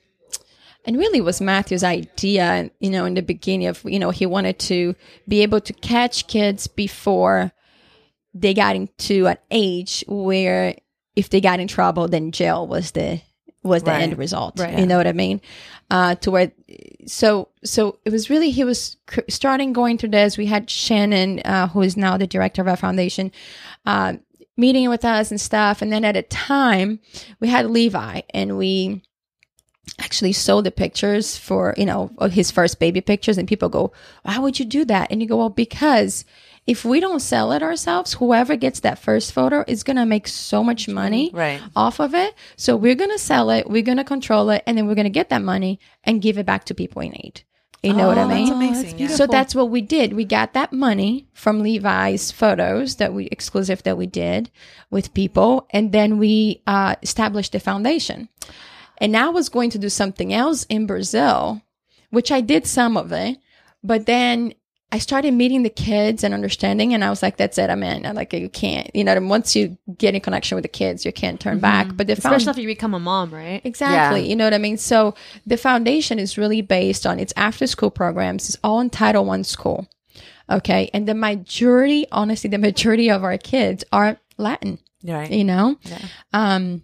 and really it was Matthew's idea. You know, in the beginning of you know he wanted to be able to catch kids before they got into an age where if they got in trouble, then jail was the was the Right. end result. Right. You know what I mean? Uh, to where, so so it was really he was cr- starting going through this. We had Shannon, uh, who is now the director of our foundation, uh, meeting with us and stuff. And then at a time, we had Levi, and we actually sold the pictures for you know of his first baby pictures. And people go, "Why would you do that?" And you go, "Well, because." If we don't sell it ourselves, whoever gets that first photo is going to make so much money Right. off of it. So we're going to sell it, we're going to control it, and then we're going to get that money and give it back to people in need. You know what I Oh, mean? that's amazing, yeah. So that's what we did. We got that money from Levi's photos that we exclusive that we did with people, and then we uh, established the foundation. And now I was going to do something else in Brazil, which I did some of it, but then I started meeting the kids and understanding, and I was like, that's it, I'm in. I'm like, you can't, you know, and once you get in connection with the kids, you can't turn back. But the Especially found- if you become a mom, right? Exactly. Yeah. You know what I mean? So the foundation is really based on its after school programs. It's all in Title One school. Okay. And the majority, honestly, the majority of our kids are Latin, Right. you know? Yeah. Um,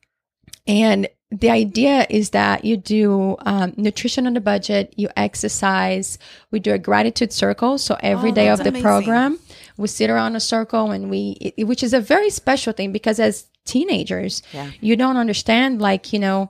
and the idea is that you do um, nutrition on the budget, you exercise, we do a gratitude circle. So every Oh, day of that's the amazing. program, we sit around a circle and we, it, which is a very special thing because as teenagers, Yeah. you don't understand, like, you know,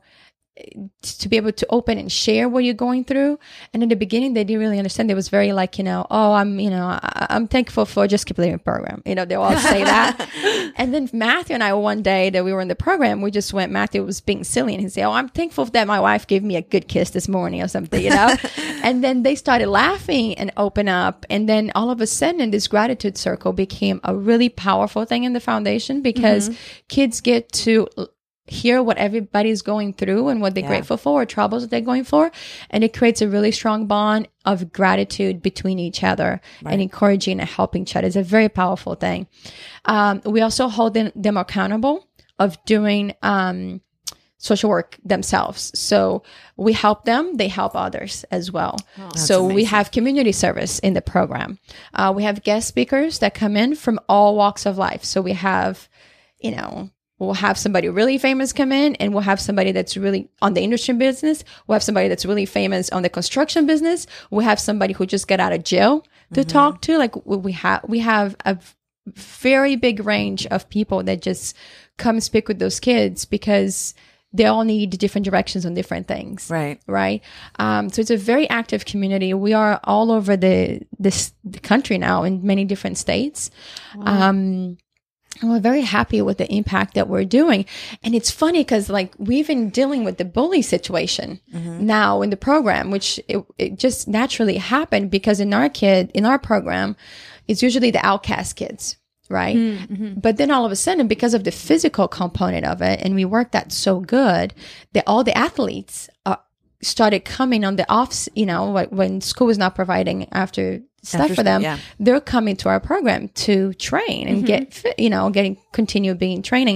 to be able to open and share what you're going through. And in the beginning, they didn't really understand. It was very like, you know, oh, I'm, you know, I, I'm thankful for Just Keep Living program. You know, they all say that. And then Matthew and I, one day that we were in the program, we just went, Matthew was being silly and he said, oh, I'm thankful that my wife gave me a good kiss this morning or something, you know? And then they started laughing and open up. And then all of a sudden, this gratitude circle became a really powerful thing in the foundation because kids get to hear what everybody's going through and what they're Yeah. grateful for or troubles that they're going for. And it creates a really strong bond of gratitude between each other and encouraging and helping each other. It's a very powerful thing. Um, we also hold them, them accountable of doing um, social work themselves. So we help them, they help others as well. So we have community service in the program. Uh, we have guest speakers that come in from all walks of life. So we have, you know, we'll have somebody really famous come in, and we'll have somebody that's really on the industry business. We'll have somebody that's really famous on the construction business. We'll have somebody who just got out of jail to talk to. Like we we have, we have a very big range of people that just come speak with those kids because they all need different directions on different things. Right. Right. Um, so it's a very active community. We are all over the this the country now in many different states. Um, and we're very happy with the impact that we're doing. And it's funny because like we've been dealing with the bully situation now in the program, which it, it just naturally happened because in our kid, in our program, it's usually the outcast kids. Right. Mm-hmm. But then all of a sudden, because of the physical component of it, and we worked that so good that all the athletes uh, started coming on the offs, you know, like when school was not providing after stuff After for them, school, yeah. they're coming to our program to train and get fit, you know, getting continue being training.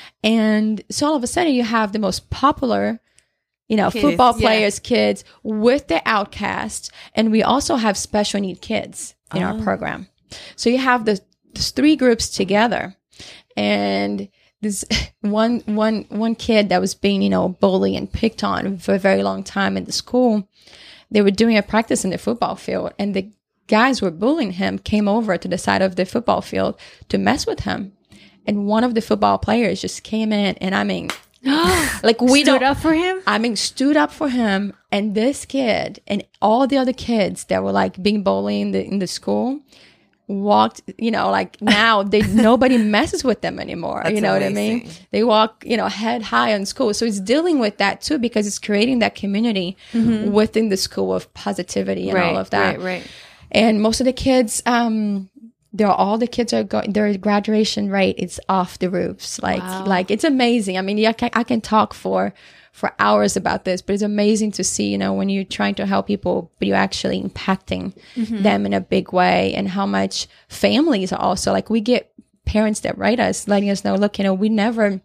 And so all of a sudden you have the most popular, you know, Kids, football yeah. players, kids with the outcasts. And we also have special need kids in our program. So you have the, these three groups together. And this one, one, one kid that was being, you know, bullied and picked on for a very long time in the school, they were doing a practice in the football field and the guys were bullying him came over to the side of the football field to mess with him. And one of the football players just came in, and I mean, like we Stood don't, up for him? I mean, stood up for him. And this kid and all the other kids that were like being bullied in the, in the school walked, you know, like now they nobody messes with them anymore. That's you know amazing. what I mean? They walk, you know, head high in school. So it's dealing with that too, because it's creating that community Mm-hmm. within the school of positivity and right, all of that. Right, right. And most of the kids, um, they're all the kids are going. Their graduation rate is off the roofs. Like, Wow. like it's amazing. I mean, yeah, I can, I can talk for for hours about this, but it's amazing to see. You know, when you're trying to help people, but you're actually impacting Mm-hmm. them in a big way, and how much families are also like. We get parents that write us, letting us know, look, you know, we never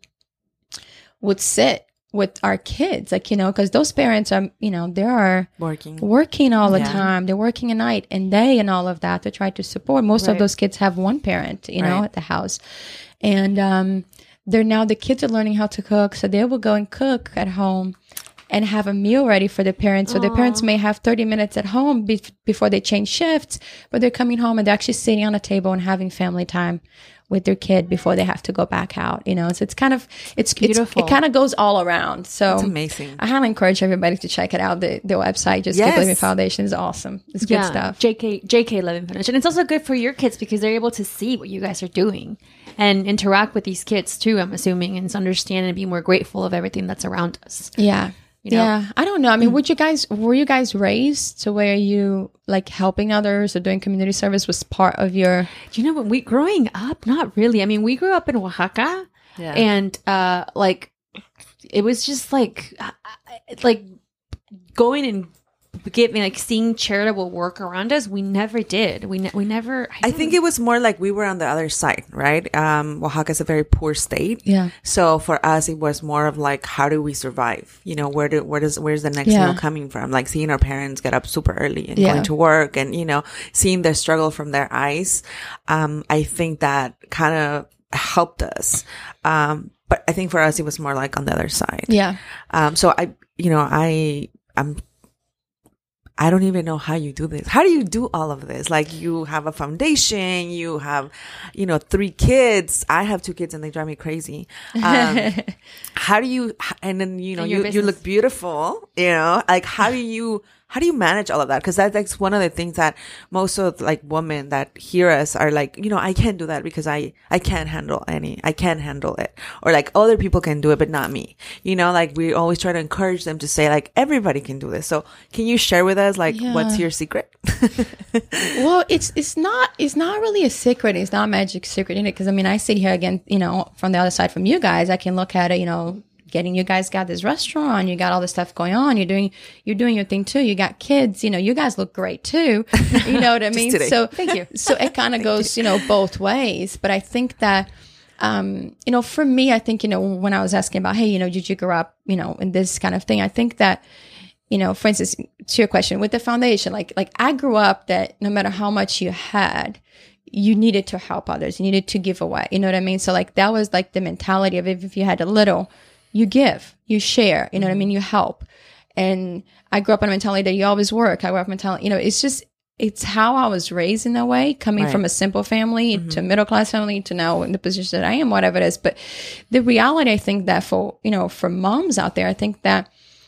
would sit with our kids, like, you know, because those parents are, you know, they are Working. working all the Yeah. time. They're working a night and day and all of that to try to support. Most Right. of those kids have one parent, you know, Right. at the house. And um, they're now, the kids are learning how to cook. So they will go and cook at home and have a meal ready for the parents. So the parents may have thirty minutes at home be- before they change shifts, but they're coming home and they're actually sitting on a table and having family time with their kid before they have to go back out, you know. So it's kind of, it's, it's beautiful. it kind of goes all around. So It's amazing. I highly encourage everybody to check it out. The the website, Just Keep Yes. Living Foundation, is awesome. It's good stuff. J K J K Living Foundation. And it's also good for your kids because they're able to see what you guys are doing and interact with these kids too, I'm assuming, and understand and be more grateful of everything that's around us. Yeah. You know? Yeah. I don't know. I mean, would you guys, were you guys raised to where you like helping others or doing community service was part of your, Do you know what we growing up? Not really. I mean, we grew up in Oaxaca, Yeah. and uh, like it was just like uh, like going and giving like seeing charitable work around us. We never did. We ne- we never. I think it was more like we were on the other side, right? Um, Oaxaca is a very poor state. Yeah. So for us, it was more of like, how do we survive? You know, where do, where does, where's the next Yeah. meal coming from? Like seeing our parents get up super early and Yeah. going to work and, you know, seeing the struggle from their eyes. Um, I think that kind of helped us. Um, but I think for us, it was more like on the other side. yeah. Um, so I, you know, I, I'm, I don't even know how you do this. How do you do all of this? Like you have a foundation, you have, you know, three kids. I have two kids and they drive me crazy. Um, how do you, and then, you know, And your you, you business. look beautiful, you know, like how do you, how do you manage all of that? Cause that, that's one of the things that most of like women that hear us are like, you know, I can't do that because I, I can't handle any, I can't handle it. Or like other people can do it, but not me. You know, like we always try to encourage them to say like, everybody can do this. So can you share with us like, Yeah. what's your secret? Well, it's it's not it's not really a secret. It's not a magic secret in it, because I mean, I sit here again, you know, from the other side from you guys. I can look at it, you know, getting you guys got this restaurant, you got all this stuff going on. You're doing you're doing your thing too. You got kids, you know, you guys look great too. You know what I mean? today. So thank you. So it kind of goes, you know, both ways. But I think that. Um, you know, for me, I think, you know, when I was asking about, hey, you know, did you grow up, you know, in this kind of thing? I think that, you know, for instance, to your question with the foundation, like, like I grew up that no matter how much you had, you needed to help others. You needed to give away. You know what I mean? So like, that was like the mentality of if, if you had a little, you give, you share, you know what I mean? You help. And I grew up in a mentality that you always work. I grew up in a mentality, you know, it's just, it's how I was raised in a way, coming Right. from a simple family to a middle class family to now in the position that I am, whatever it is. But the reality, I think that for, you know, for moms out there, I think that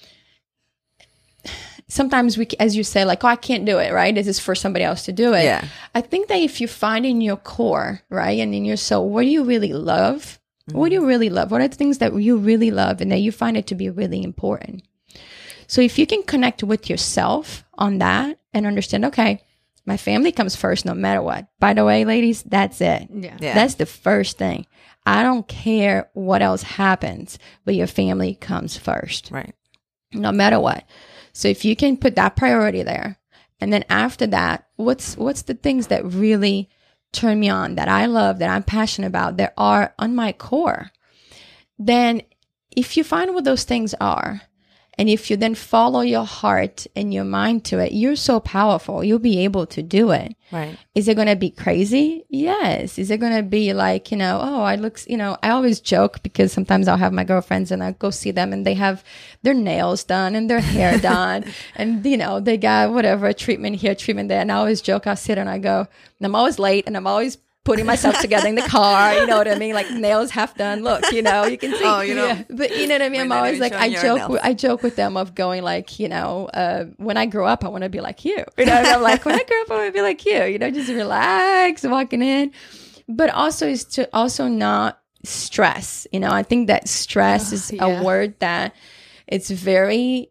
sometimes we, as you say, like, oh, I can't do it, right? This is for somebody else to do it. Yeah. I think that if you find in your core, right, and in your soul, what do you really love? What do you really love? What are the things that you really love and that you find it to be really important? So if you can connect with yourself on that and understand, okay, my family comes first no matter what. By the way, ladies, that's it. Yeah. Yeah. That's the first thing. I don't care what else happens, but your family comes first Right. no matter what. So if you can put that priority there, and then after that, what's what's the things that really turn me on, that I love, that I'm passionate about, that are on my core, then if you find what those things are, And if you then follow your heart and your mind to it, you're so powerful. You'll be able to do it. Right. Is it going to be crazy? Yes. Is it going to be like, you know, oh, I look, you know, I always joke because sometimes I'll have my girlfriends and I go see them and they have their nails done and their hair done. And, you know, they got whatever, treatment here, treatment there. And I always joke, I'll sit and I go, and I'm always late and I'm always putting myself together in the car, you know what I mean? Like nails half done. Look, you know, you can see. Oh, you know. Yeah. But you know what I mean? I'm always like, I joke, with, I joke with them of going like, you know, uh, when I grow up, I want to be like you. You know, and I'm like, when I grow up, I want to be like you. You know, just relax, walking in. But also is to also not stress. You know, I think that stress is yeah. a word that it's very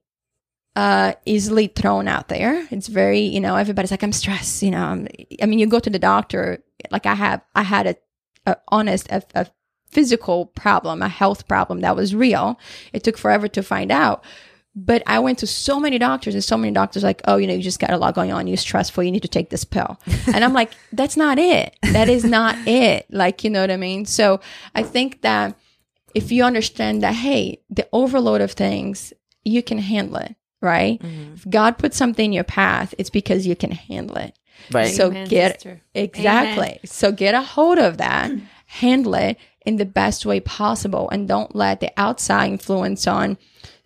uh, easily thrown out there. It's very, you know, everybody's like, I'm stressed. You know, I'm, I mean, you go to the doctor. Like I have, I had a, a honest, a, a physical problem, a health problem that was real. It took forever to find out. But I went to so many doctors and so many doctors like, oh, you know, you just got a lot going on. You're stressful. You need to take this pill. And I'm like, that's not it. That is not it. Like, you know what I mean? So I think that if you understand that, hey, the overload of things, you can handle it, right? Mm-hmm. If God put something in your path, it's because you can handle it. Right. So Amen, get sister. exactly. Amen. So get a hold of that, handle it in the best way possible, and don't let the outside influence on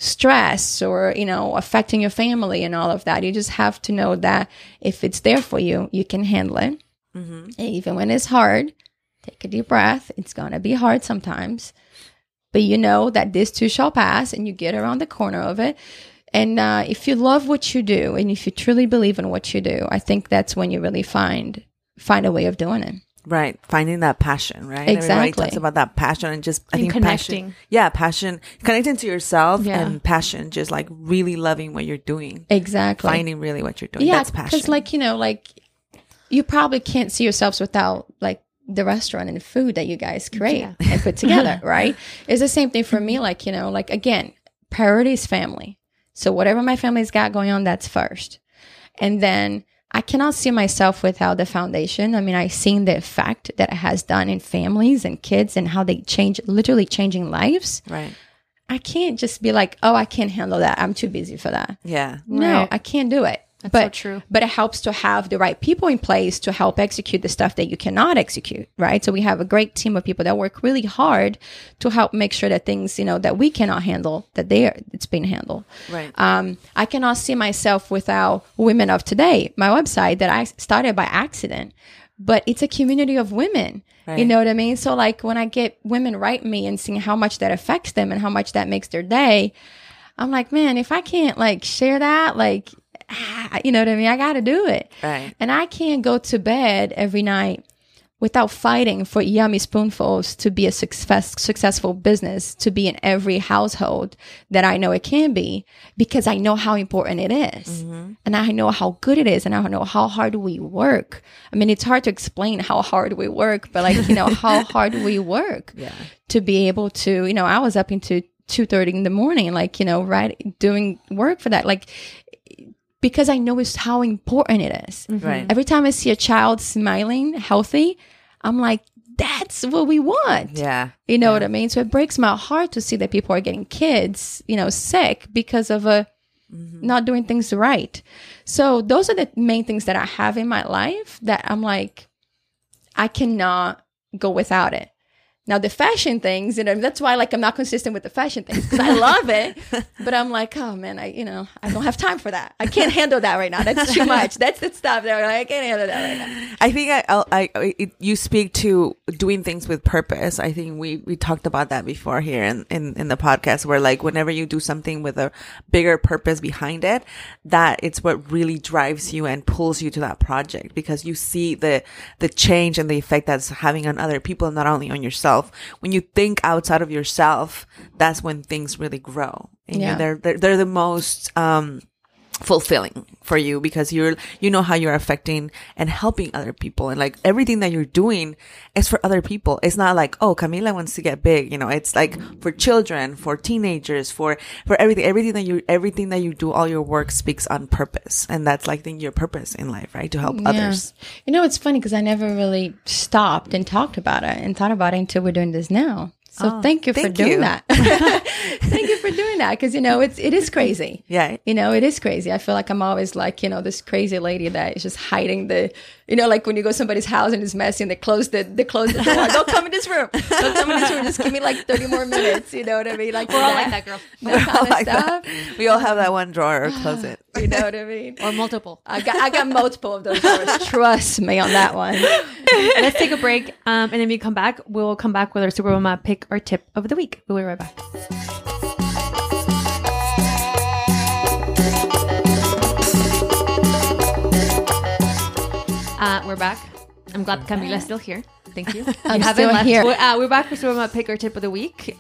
stress or, you know, affecting your family and all of that. You just have to know that if it's there for you, you can handle it. Mm-hmm. And even when it's hard, take a deep breath. It's gonna be hard sometimes, but you know that this too shall pass, and you get around the corner of it. And uh, if you love what you do, and if you truly believe in what you do, I think that's when you really find find a way of doing it. Right. Finding that passion, right? Exactly. Everybody talks about that passion and just, I And think connecting. passion. Yeah. Passion, connecting to yourself Yeah. and passion, just like really loving what you're doing. Exactly. Finding really what you're doing. Yeah, That's passion. because like, you know, like you probably can't see yourselves without like the restaurant and the food that you guys create Yeah. and put together, right? It's the same thing for me. Like, you know, like again, priority is family. So whatever my family's got going on, that's first. And then I cannot see myself without the foundation. I mean, I've seen the effect that it has done in families and kids and how they change, literally changing lives. Right. I can't just be like, oh, I can't handle that. I'm too busy for that. Yeah. No, Right. I can't do it. That's but, so true. But it helps to have the right people in place to help execute the stuff that you cannot execute, right? So we have a great team of people that work really hard to help make sure that things, you know, that we cannot handle, that they are, it's being handled. Right. Um, I cannot see myself without Women of Today, my website that I started by accident, but it's a community of women. Right. You know what I mean? So like when I get women write me and seeing how much that affects them and how much that makes their day, I'm like, man, if I can't like share that, like, ah, you know what I mean? I got to do it. Right. And I can't go to bed every night without fighting for yummy spoonfuls to be a success, successful business, to be in every household that I know it can be, because I know how important it is. Mm-hmm. And I know how good it is. And I know how hard we work. I mean, it's hard to explain how hard we work, but like, you know, how hard we work Yeah. to be able to, you know, I was up into two thirty in the morning, like, you know, right, doing work for that. Like, because I know it's how important it is. Mm-hmm. Right. Every time I see a child smiling, healthy, I'm like, that's what we want. Yeah. You know yeah. what I mean? So it breaks my heart to see that people are getting kids, you know, sick because of a mm-hmm. not doing things right. So those are the main things that I have in my life that I'm like, I cannot go without it. Now the fashion things, you know, that's why like I'm not consistent with the fashion things because I love it, but I'm like, oh man, I, you know, I don't have time for that. I can't handle that right now. That's too much. That's the stuff that I can't handle that right now. I think I, I'll, I, it, you speak to doing things with purpose. I think we, we talked about that before here in, in, in the podcast where like whenever you do something with a bigger purpose behind it, that it's what really drives you and pulls you to that project because you see the, the change and the effect that's having on other people, not only on yourself. When you think outside of yourself, that's when things really grow. And Yeah. they're, they're, they're the most, um, fulfilling for you because you're, you know how you're affecting and helping other people. And like everything that you're doing is for other people. It's not like, oh, Camila wants to get big. You know, it's like for children, for teenagers, for, for everything, everything that you, everything that you do, all your work speaks on purpose. And that's like the, your purpose in life, right? To help Yeah. others. You know, it's funny because I never really stopped and talked about it and thought about it until we're doing this now. So Oh, thank you for thank doing you. that. Thank you for doing that because you know it's it is crazy. Yeah. You know it is crazy. I feel like I'm always like you know this crazy lady that is just hiding the you know like when you go to somebody's house and it's messy and they close the they close the door. Don't come in this room. Don't come in this room. Just give me like thirty more minutes. You know what I mean? Like We're all like that, girl. That kind of Like stuff. that. We all have that one drawer or closet. You know what I mean? Or multiple. I got I got multiple of those doors. Trust me on that one. Let's take a break. Um, and then when we come back, we'll come back with our Supermama pick or tip of the week. We'll be right back. Uh, we're back. I'm glad Camila's still here. Thank you. I'm You haven't still left. here. We're, uh, we're back with Supermama pick or tip of the week.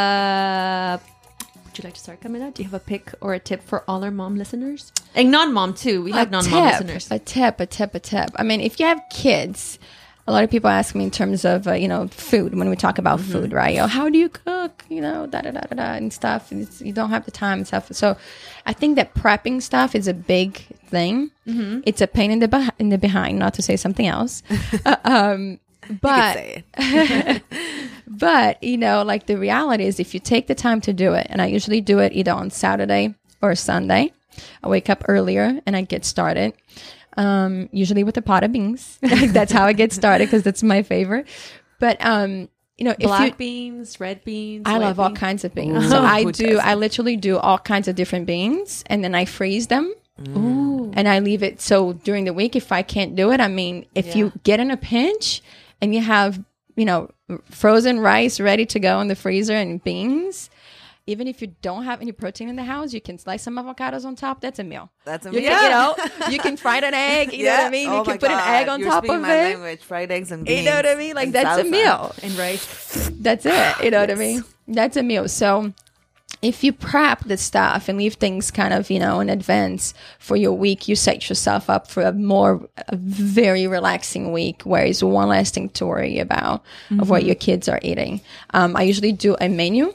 Uh, would you like to start, Camila? Do you have a pick or a tip for all our mom listeners? And non-mom too. We have a non-mom tip, listeners. A tip, a tip, a tip. I mean, if you have kids, a lot of people ask me in terms of, uh, you know, food, when we talk about Mm-hmm. food, right? You know, how do you cook, you know, da da da da da and stuff. And it's, you don't have the time and stuff. So I think that prepping stuff is a big thing. Mm-hmm. It's a pain in the, beh- in the behind, not to say something else. uh, um, but, say it. but, you know, like the reality is if you take the time to do it, and I usually do it either on Saturday or Sunday, I wake up earlier and I get started. Um, usually with a pot of beans. That's how I get started because that's my favorite. But, um, you know, Black if you, beans, red beans. I white love all beans. kinds of beans. Ooh. So I Who do, doesn't? I literally do all kinds of different beans and then I freeze them. Ooh. And I leave it. So during the week, if I can't do it, I mean, if you get in a pinch and you have, you know, frozen rice ready to go in the freezer and beans, even if you don't have any protein in the house, you can slice some avocados on top. That's a meal. That's a You meal. can, you know, you can fry an egg. You know what I mean? Oh You can my put an God. egg on You're top speaking of my it. language. Fried eggs and beans. You know what I mean? Like and that's a salsa. meal. And rice. That's it. You know what I mean? That's a meal. So if you prep the stuff and leave things kind of, you know, in advance for your week, you set yourself up for a more, a very relaxing week where it's one less thing to worry about mm-hmm. of what your kids are eating. Um, I usually do a menu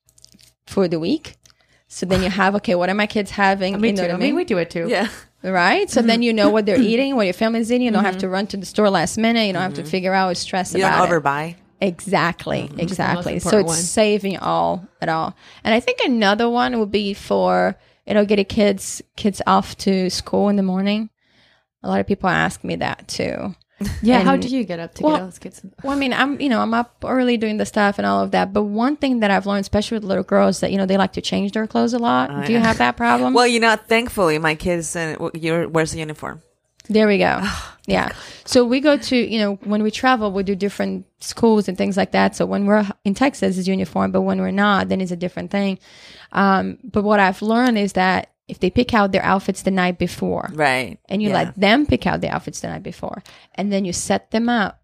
for the week. So then you have, okay, what are my kids having? Me you know too. what I I mean, mean? we do it too. Yeah. Right? So then you know what they're eating, what your family's eating. You don't have to run to the store last minute. You don't have to figure out or stress You about don't it. overbuy. Exactly, the most exactly. So important it's one. saving all at all. And I think another one would be for, you know, getting kids kids off to school in the morning. A lot of people ask me that too. Yeah. And- How do you get up to Well, get all those kids? Well, I mean, I'm, you know, I'm up early doing the stuff and all of that. But one thing that I've learned, especially with little girls, that, you know, they like to change their clothes a lot. Oh, Do you yeah. have that problem? Well, you know, thankfully, my kids uh, w- you're, wears a uniform. There we go. Yeah. So we go to, you know, when we travel, we do different schools and things like that. So when we're in Texas, it's uniform, but when we're not, then it's a different thing. Um, but what I've learned is that if they pick out their outfits the night before, Right. and you Yeah. let them pick out the outfits the night before, and then you set them up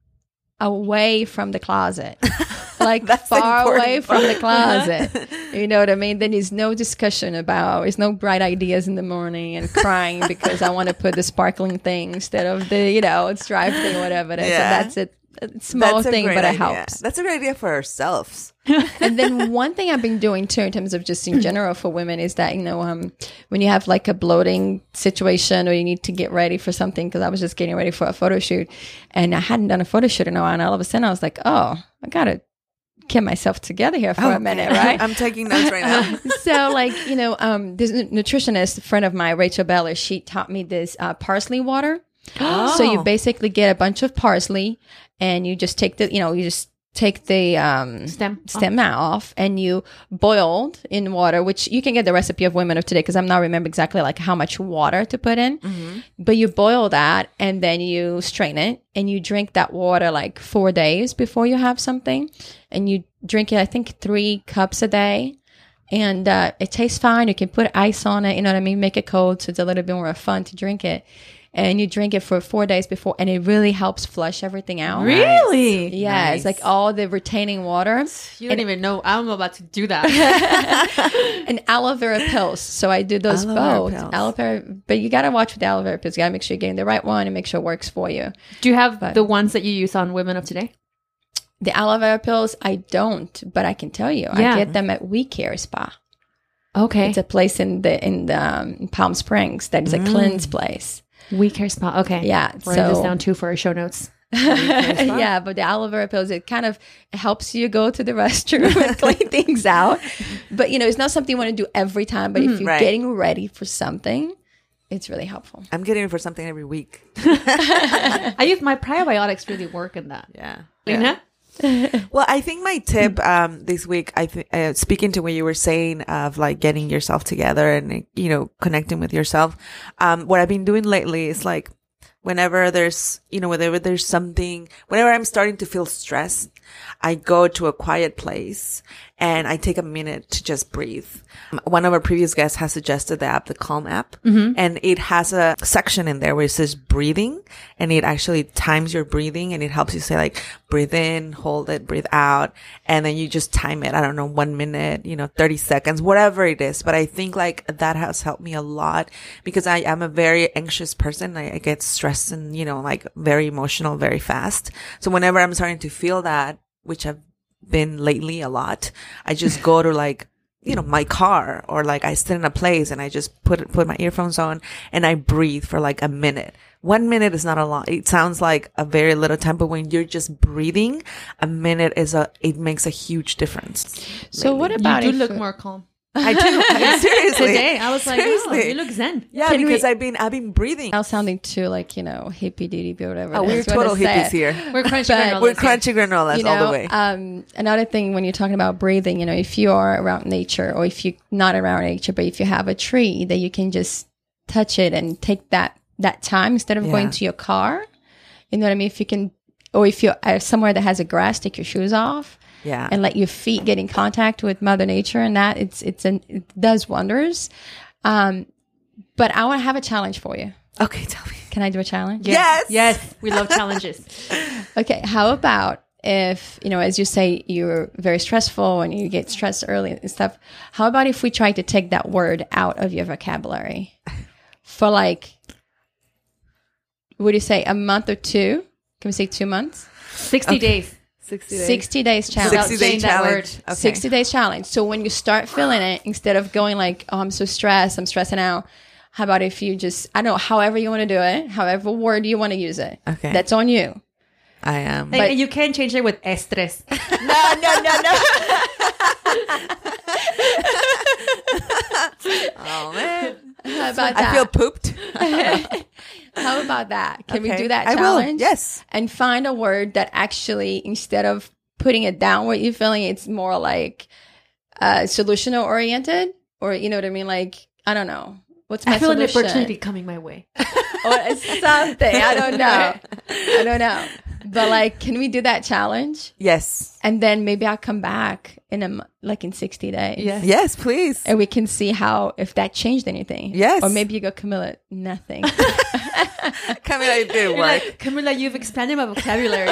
away from the closet, like That's the far important away from part. the closet. You know what I mean? Then there's no discussion about, there's no bright ideas in the morning and crying because I want to put the sparkling thing instead of the, you know, striped thing, whatever it is. Yeah. So that's it. A small That's a thing, great but it idea. helps. That's a great idea for ourselves. And then one thing I've been doing too, in terms of just in general for women, is that, you know, um, when you have like a bloating situation or you need to get ready for something, because I was just getting ready for a photo shoot and I hadn't done a photo shoot in a while, and all of a sudden I was like, oh, I gotta get myself together here for a minute, right? I'm taking notes right now. So, like, you know, um, this nutritionist, a friend of mine, Rachel Beller, she taught me this uh, parsley water. So you basically get a bunch of parsley and you just take the, you know, you just take the um, Stem. stem off and you boiled in water, which you can get the recipe of Women of Today because I'm not remember exactly like how much water to put in, Mm-hmm. but you boil that and then you strain it and you drink that water like four days before you have something, and you drink it, I think three cups a day. And uh, it tastes fine. You can put ice on it, you know what I mean? Make it cold so it's a little bit more fun to drink it. And you drink it for four days before, and it really helps flush everything out. Really? Yeah, Nice. it's like all the retaining water. You don't even know. I'm about to do that. And aloe vera pills. So I do those Aloe vera both. pills. Aloe vera, but you got to watch with the aloe vera pills. You got to make sure you're getting the right one and make sure it works for you. Do you have But- the ones that you use on Women of Today? The aloe vera pills, I don't, but I can tell you, Yeah. I get them at We Care Spa. Okay. It's a place in the in the um, Palm Springs that is a cleanse place. We Care Spa. Okay. Yeah, Write this so- down too for our show notes. Yeah, but the aloe vera pills, it kind of helps you go to the restroom and clean things out. But, you know, it's not something you want to do every time. But if you're Right. getting ready for something, it's really helpful. I'm getting it for something every week. I use my probiotics really work in that. Yeah. Lena? Well, I think my tip um, this week, I think, uh, speaking to what you were saying of like getting yourself together and, you know, connecting with yourself. Um, what I've been doing lately is like, whenever there's, you know, whenever there's something, whenever I'm starting to feel stressed, I go to a quiet place and I take a minute to just breathe. Um, One of our previous guests has suggested the app, the Calm app, and it has a section in there where it says breathing, and it actually times your breathing and it helps you say like, breathe in, hold it, breathe out. And then you just time it. I don't know, one minute, you know, thirty seconds, whatever it is. But I think like that has helped me a lot because I am a very anxious person. I, I get stressed and, you know, like very emotional very fast. So whenever I'm starting to feel that, which I've been lately a lot, I just go to like, you know, my car, or like I sit in a place and I just put, put my earphones on and I breathe for like a minute. One minute is not a lot. It sounds like a very little time, but when you're just breathing, a minute is a, it makes a huge difference. So what about You do if- look more calm. I do. I- seriously. Today, I was like, oh, Seriously. you look zen. Yeah, Can because we- I've been, I've been breathing. Now sounding too like, you know, hippie dippy or whatever. Oh, it we're is, what total I say. hippies here. We're crunchy But- granolas We're here. crunchy granolas You know, all the way. um, another thing when you're talking about breathing, you know, if you are around nature, or if you're not around nature, but if you have a tree that you can just touch it and take that, that time instead of Yeah. going to your car, you know what I mean? If you can, or if you're uh, somewhere that has a grass, take your shoes off. Yeah. And let your feet get in contact with Mother Nature, and that it's it's an, it does wonders. Um, but I want to have a challenge for you. Okay, tell me. Can I do a challenge? Yes. Yes, we love challenges. Okay. How about if, you know, as you say, you're very stressful and you get stressed early and stuff. How about if we try to take that word out of your vocabulary for like, what do you say, a month or two? Can we say two months? sixty days. sixty days. sixty days challenge. Without sixty day saying that challenge. word. Okay. sixty days challenge. So when you start feeling it, instead of going like, oh, I'm so stressed, I'm stressing out. How about if you just, I don't know, however you want to do it, however word you want to use it. Okay. That's on you. I am. Hey, you can change it with estrés. No, no, no, no. Oh man. How about that? I feel pooped. How about that? Can we Okay. do that I will. challenge? Yes. And find a word that actually, instead of putting it down what you're feeling, it's more like uh, solutional oriented, or you know what I mean? Like, I don't know. What's my I feel solution? an opportunity coming my way. Or it's something. I don't know. I don't know. But like, can we do that challenge? Yes. And then maybe I'll come back in a, mo- like in sixty days. Yes. Yes, please. And we can see how, if that changed anything. Yes. Or maybe you go, Camilla, nothing. Coming, I did You're work. like, Camila, you've expanded my vocabulary.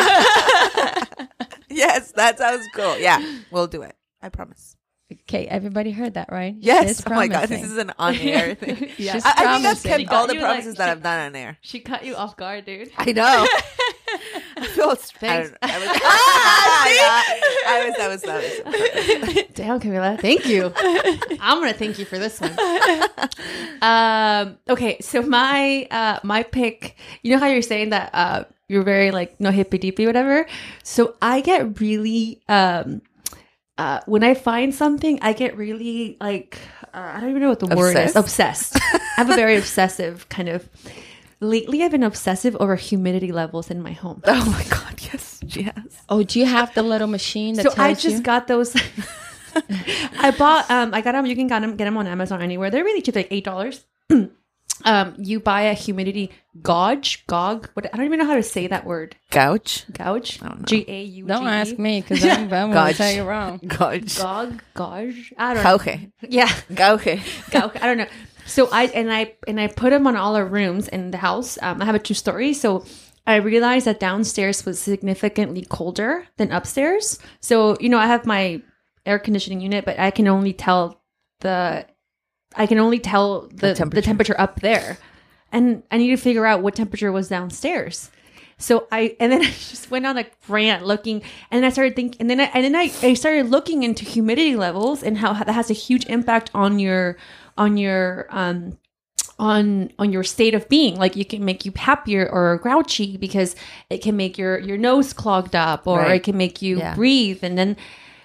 Yes, that sounds cool. Yeah, we'll do it. I promise. Okay, everybody heard that, right? Yes. She's Oh my god, this promising. is an on-air thing. Yeah. She's I, I think I've promising. kept all the You, like, promises that I've done on air. She cut you off guard, dude. I know. I feel Thanks. I, I was, ah, I was, I was, I was. Damn, Camila. Thank you. I'm gonna thank you for this one. Um, okay, so my uh my pick, you know how you're saying that uh you're very like no hippy dippy, whatever. So I get really um uh when I find something, I get really like uh, I don't even know what the word is. Obsessed? Obsessed. I have a very obsessive kind of. Lately, I've been obsessive over humidity levels in my home. Oh my god, yes, she has. Oh, do you have the little machine that So tells I just you? got those. I bought. Um, I got them. You can get them, get them on Amazon anywhere. They're really cheap, like eight dollars. um, you buy a humidity gauge, gog. What I don't even know how to say that word. Gouge. Gouge. I don't know. G A U G E. Don't ask me because I'm, I'm going to Gauge. tell you wrong. Gouge. Gog, gauge. I don't know. Okay. Yeah. Okay. Gog. I don't know. So I and I and I put them on all our rooms in the house. Um, I have a two story, so I realized that downstairs was significantly colder than upstairs. So you know, I have my air conditioning unit, but I can only tell the I can only tell the the temperature, temperature. up there, and I need to figure out what temperature was downstairs. So I and then I just went on a rant looking, and then I started thinking, and then I, and then I, I started looking into humidity levels and how that has a huge impact on your on your um on on your state of being. Like it can make you happier or grouchy because it can make your your nose clogged up, or Right. it can make you Yeah. breathe. And then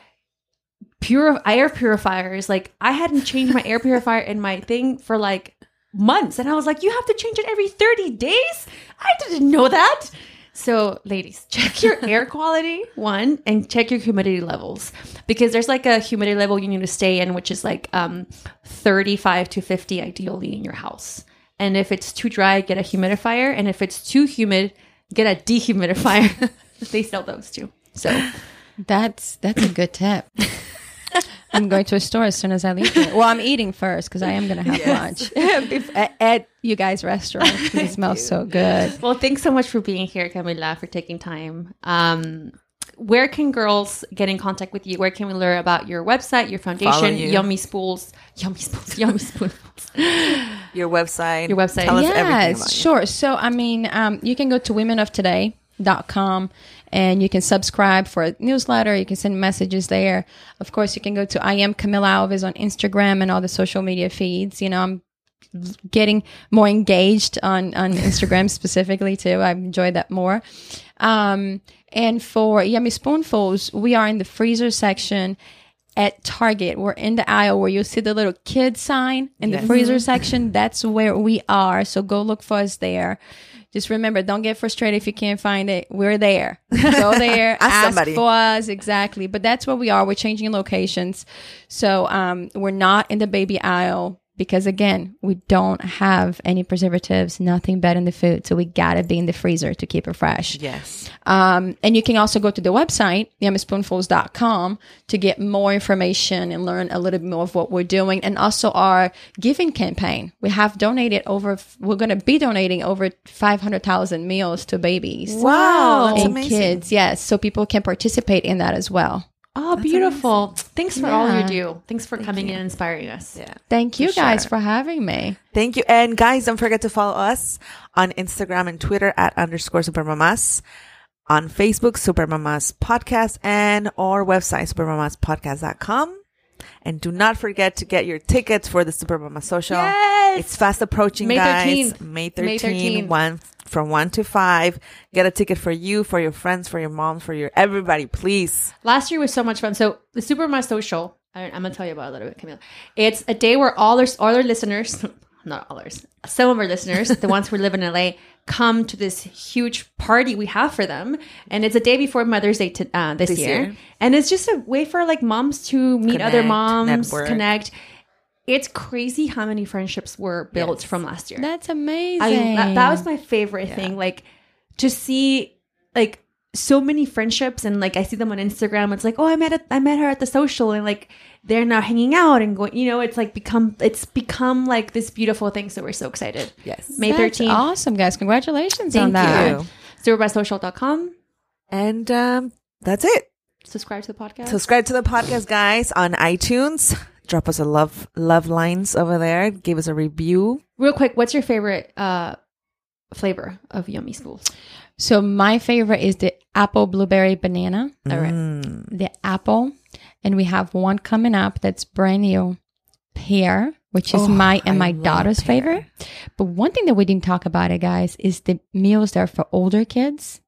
pure air purifiers, like I hadn't changed my air purifier in my thing for like months, and I was like, you have to change it every thirty days? I didn't know that. So ladies, check your air quality, one, and check your humidity levels, because there's like a humidity level you need to stay in, which is like um thirty-five to fifty ideally in your house. And if it's too dry, get a humidifier, and if it's too humid, get a dehumidifier. They sell those too. So That's that's a good tip. I'm going to a store as soon as I leave here. Well, I'm eating first because I am going to have lunch Bef- at, at you guys' restaurant. It smells so good. well, thanks so much for being here, Camila, for taking time. Um, where can girls get in contact with you? Where can we learn about your website, your Follow foundation, you. Yummy Spools, Yummy Spools, Yummy Spoonfuls? Your website. Your website. Tell us everything Yes, about you. sure. So, I mean, um, you can go to women of today dot com and you can subscribe for a newsletter. You can send messages there. Of course, you can go to I am Camila Alves on Instagram and all the social media feeds. You know, I'm getting more engaged on, on Instagram specifically too. I enjoy that more. Um, and for Yummy Spoonfuls, we are in the freezer section at Target. We're in the aisle where you'll see the little kid sign in the freezer section. That's where we are. So go look for us there. Just remember, don't get frustrated if you can't find it. We're there. Go there. Ask ask somebody. for us. Exactly. But that's where we are. We're changing locations. So um, we're not in the baby aisle because, again, we don't have any preservatives, nothing bad in the food. So we got to be in the freezer to keep it fresh. Yes. Um, and you can also go to the website, yummy spoonfuls dot com, to get more information and learn a little bit more of what we're doing. And also our giving campaign. We have donated over, we're going to be donating over five hundred thousand meals to babies. Wow, that's and amazing. kids. Yes. So people can participate in that as well. Oh, beautiful. Thanks for all you Yeah. do. Thanks for coming in and inspiring us. Yeah. Thank you For guys sure. for having me. Thank you. And guys, don't forget to follow us on Instagram and Twitter at underscore supermamas, on Facebook, Supermamas Podcast, and our website, supermamas podcast dot com. And do not forget to get your tickets for the Supermama Social. Yes! It's fast approaching, May guys. thirteenth. May May thirteenth, thirteenth. one from one to five. Get a ticket for you, for your friends, for your mom, for your everybody, please. Last year was so much fun. So the Supermama Social, I, I'm gonna tell you about it a little bit, Camila. It's a day where all our all our listeners, not all ours, some of our listeners, the ones who live in L A, come to this huge party we have for them, and it's a day before Mother's Day to, uh, this, This year. year. and it's just a way for like moms to meet other Connect, moms, network. connect. It's crazy how many friendships were built Yes. from last year. That's amazing. I that, that was my favorite thing. Like to see like so many friendships, and like I see them on Instagram. It's like, oh, I met a, I met her at the social, and like they're now hanging out and going. You know, it's like become it's become like this beautiful thing. So we're so excited. Yes. May That's thirteenth. awesome, guys. Congratulations Thank on that. you. superby social dot com. And um, that's it. Subscribe to the podcast. Subscribe to the podcast, guys, on iTunes. Drop us a love love lines over there. Give us a review. Real quick, what's your favorite uh, flavor of Yummy Spools? So my favorite is the apple, blueberry, banana. All right. Mm. The apple. And we have one coming up that's brand new, pear, which is Oh, my and I my love daughter's pear. favorite. But one thing that we didn't talk about it, guys, is the meals that are for older kids.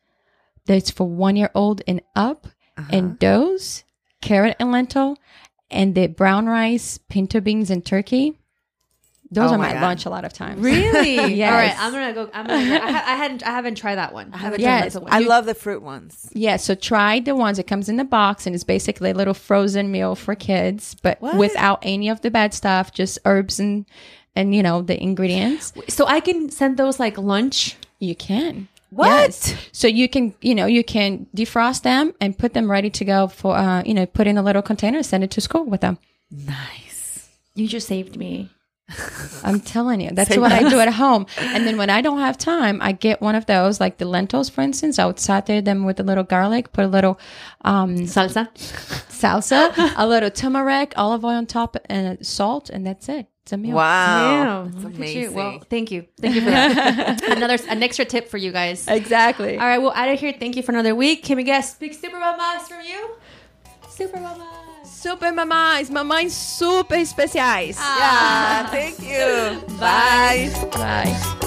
That's for one year old and up. Uh-huh. And those, carrot and lentil, and the brown rice, pinto beans, and turkey. Those Oh are my my God. lunch a lot of times. Really? Yes. All right. I'm gonna go. I'm gonna. I, ha- I hadn't. I haven't tried that one. I haven't Yes. tried that one. I love the fruit ones. Yeah, so try the ones that comes in the box, and it's basically a little frozen meal for kids, but What? without any of the bad stuff, just herbs and and you know the ingredients. So I can send those like lunch. You can. What? Yes. So you can, you know, you can defrost them and put them ready to go for, uh, you know, put in a little container, send it to school with them. Nice. You just saved me. I'm telling you, that's Save what I us. do at home. And then when I don't have time, I get one of those, like the lentils, for instance. I would saute them with a little garlic, put a little um, Salsa. salsa, a little turmeric, olive oil on top, and salt, and that's it. It's a meal. Wow. Damn. That's Look at amazing. you. Well, thank you. Thank you for that. Another, an extra tip for you guys. Exactly. All right. Well, out of here. Thank you for another week. Can we get big super mamas from you? Super mamas. super mamães, mamães super especiais. Yeah, thank you. Bye. Bye.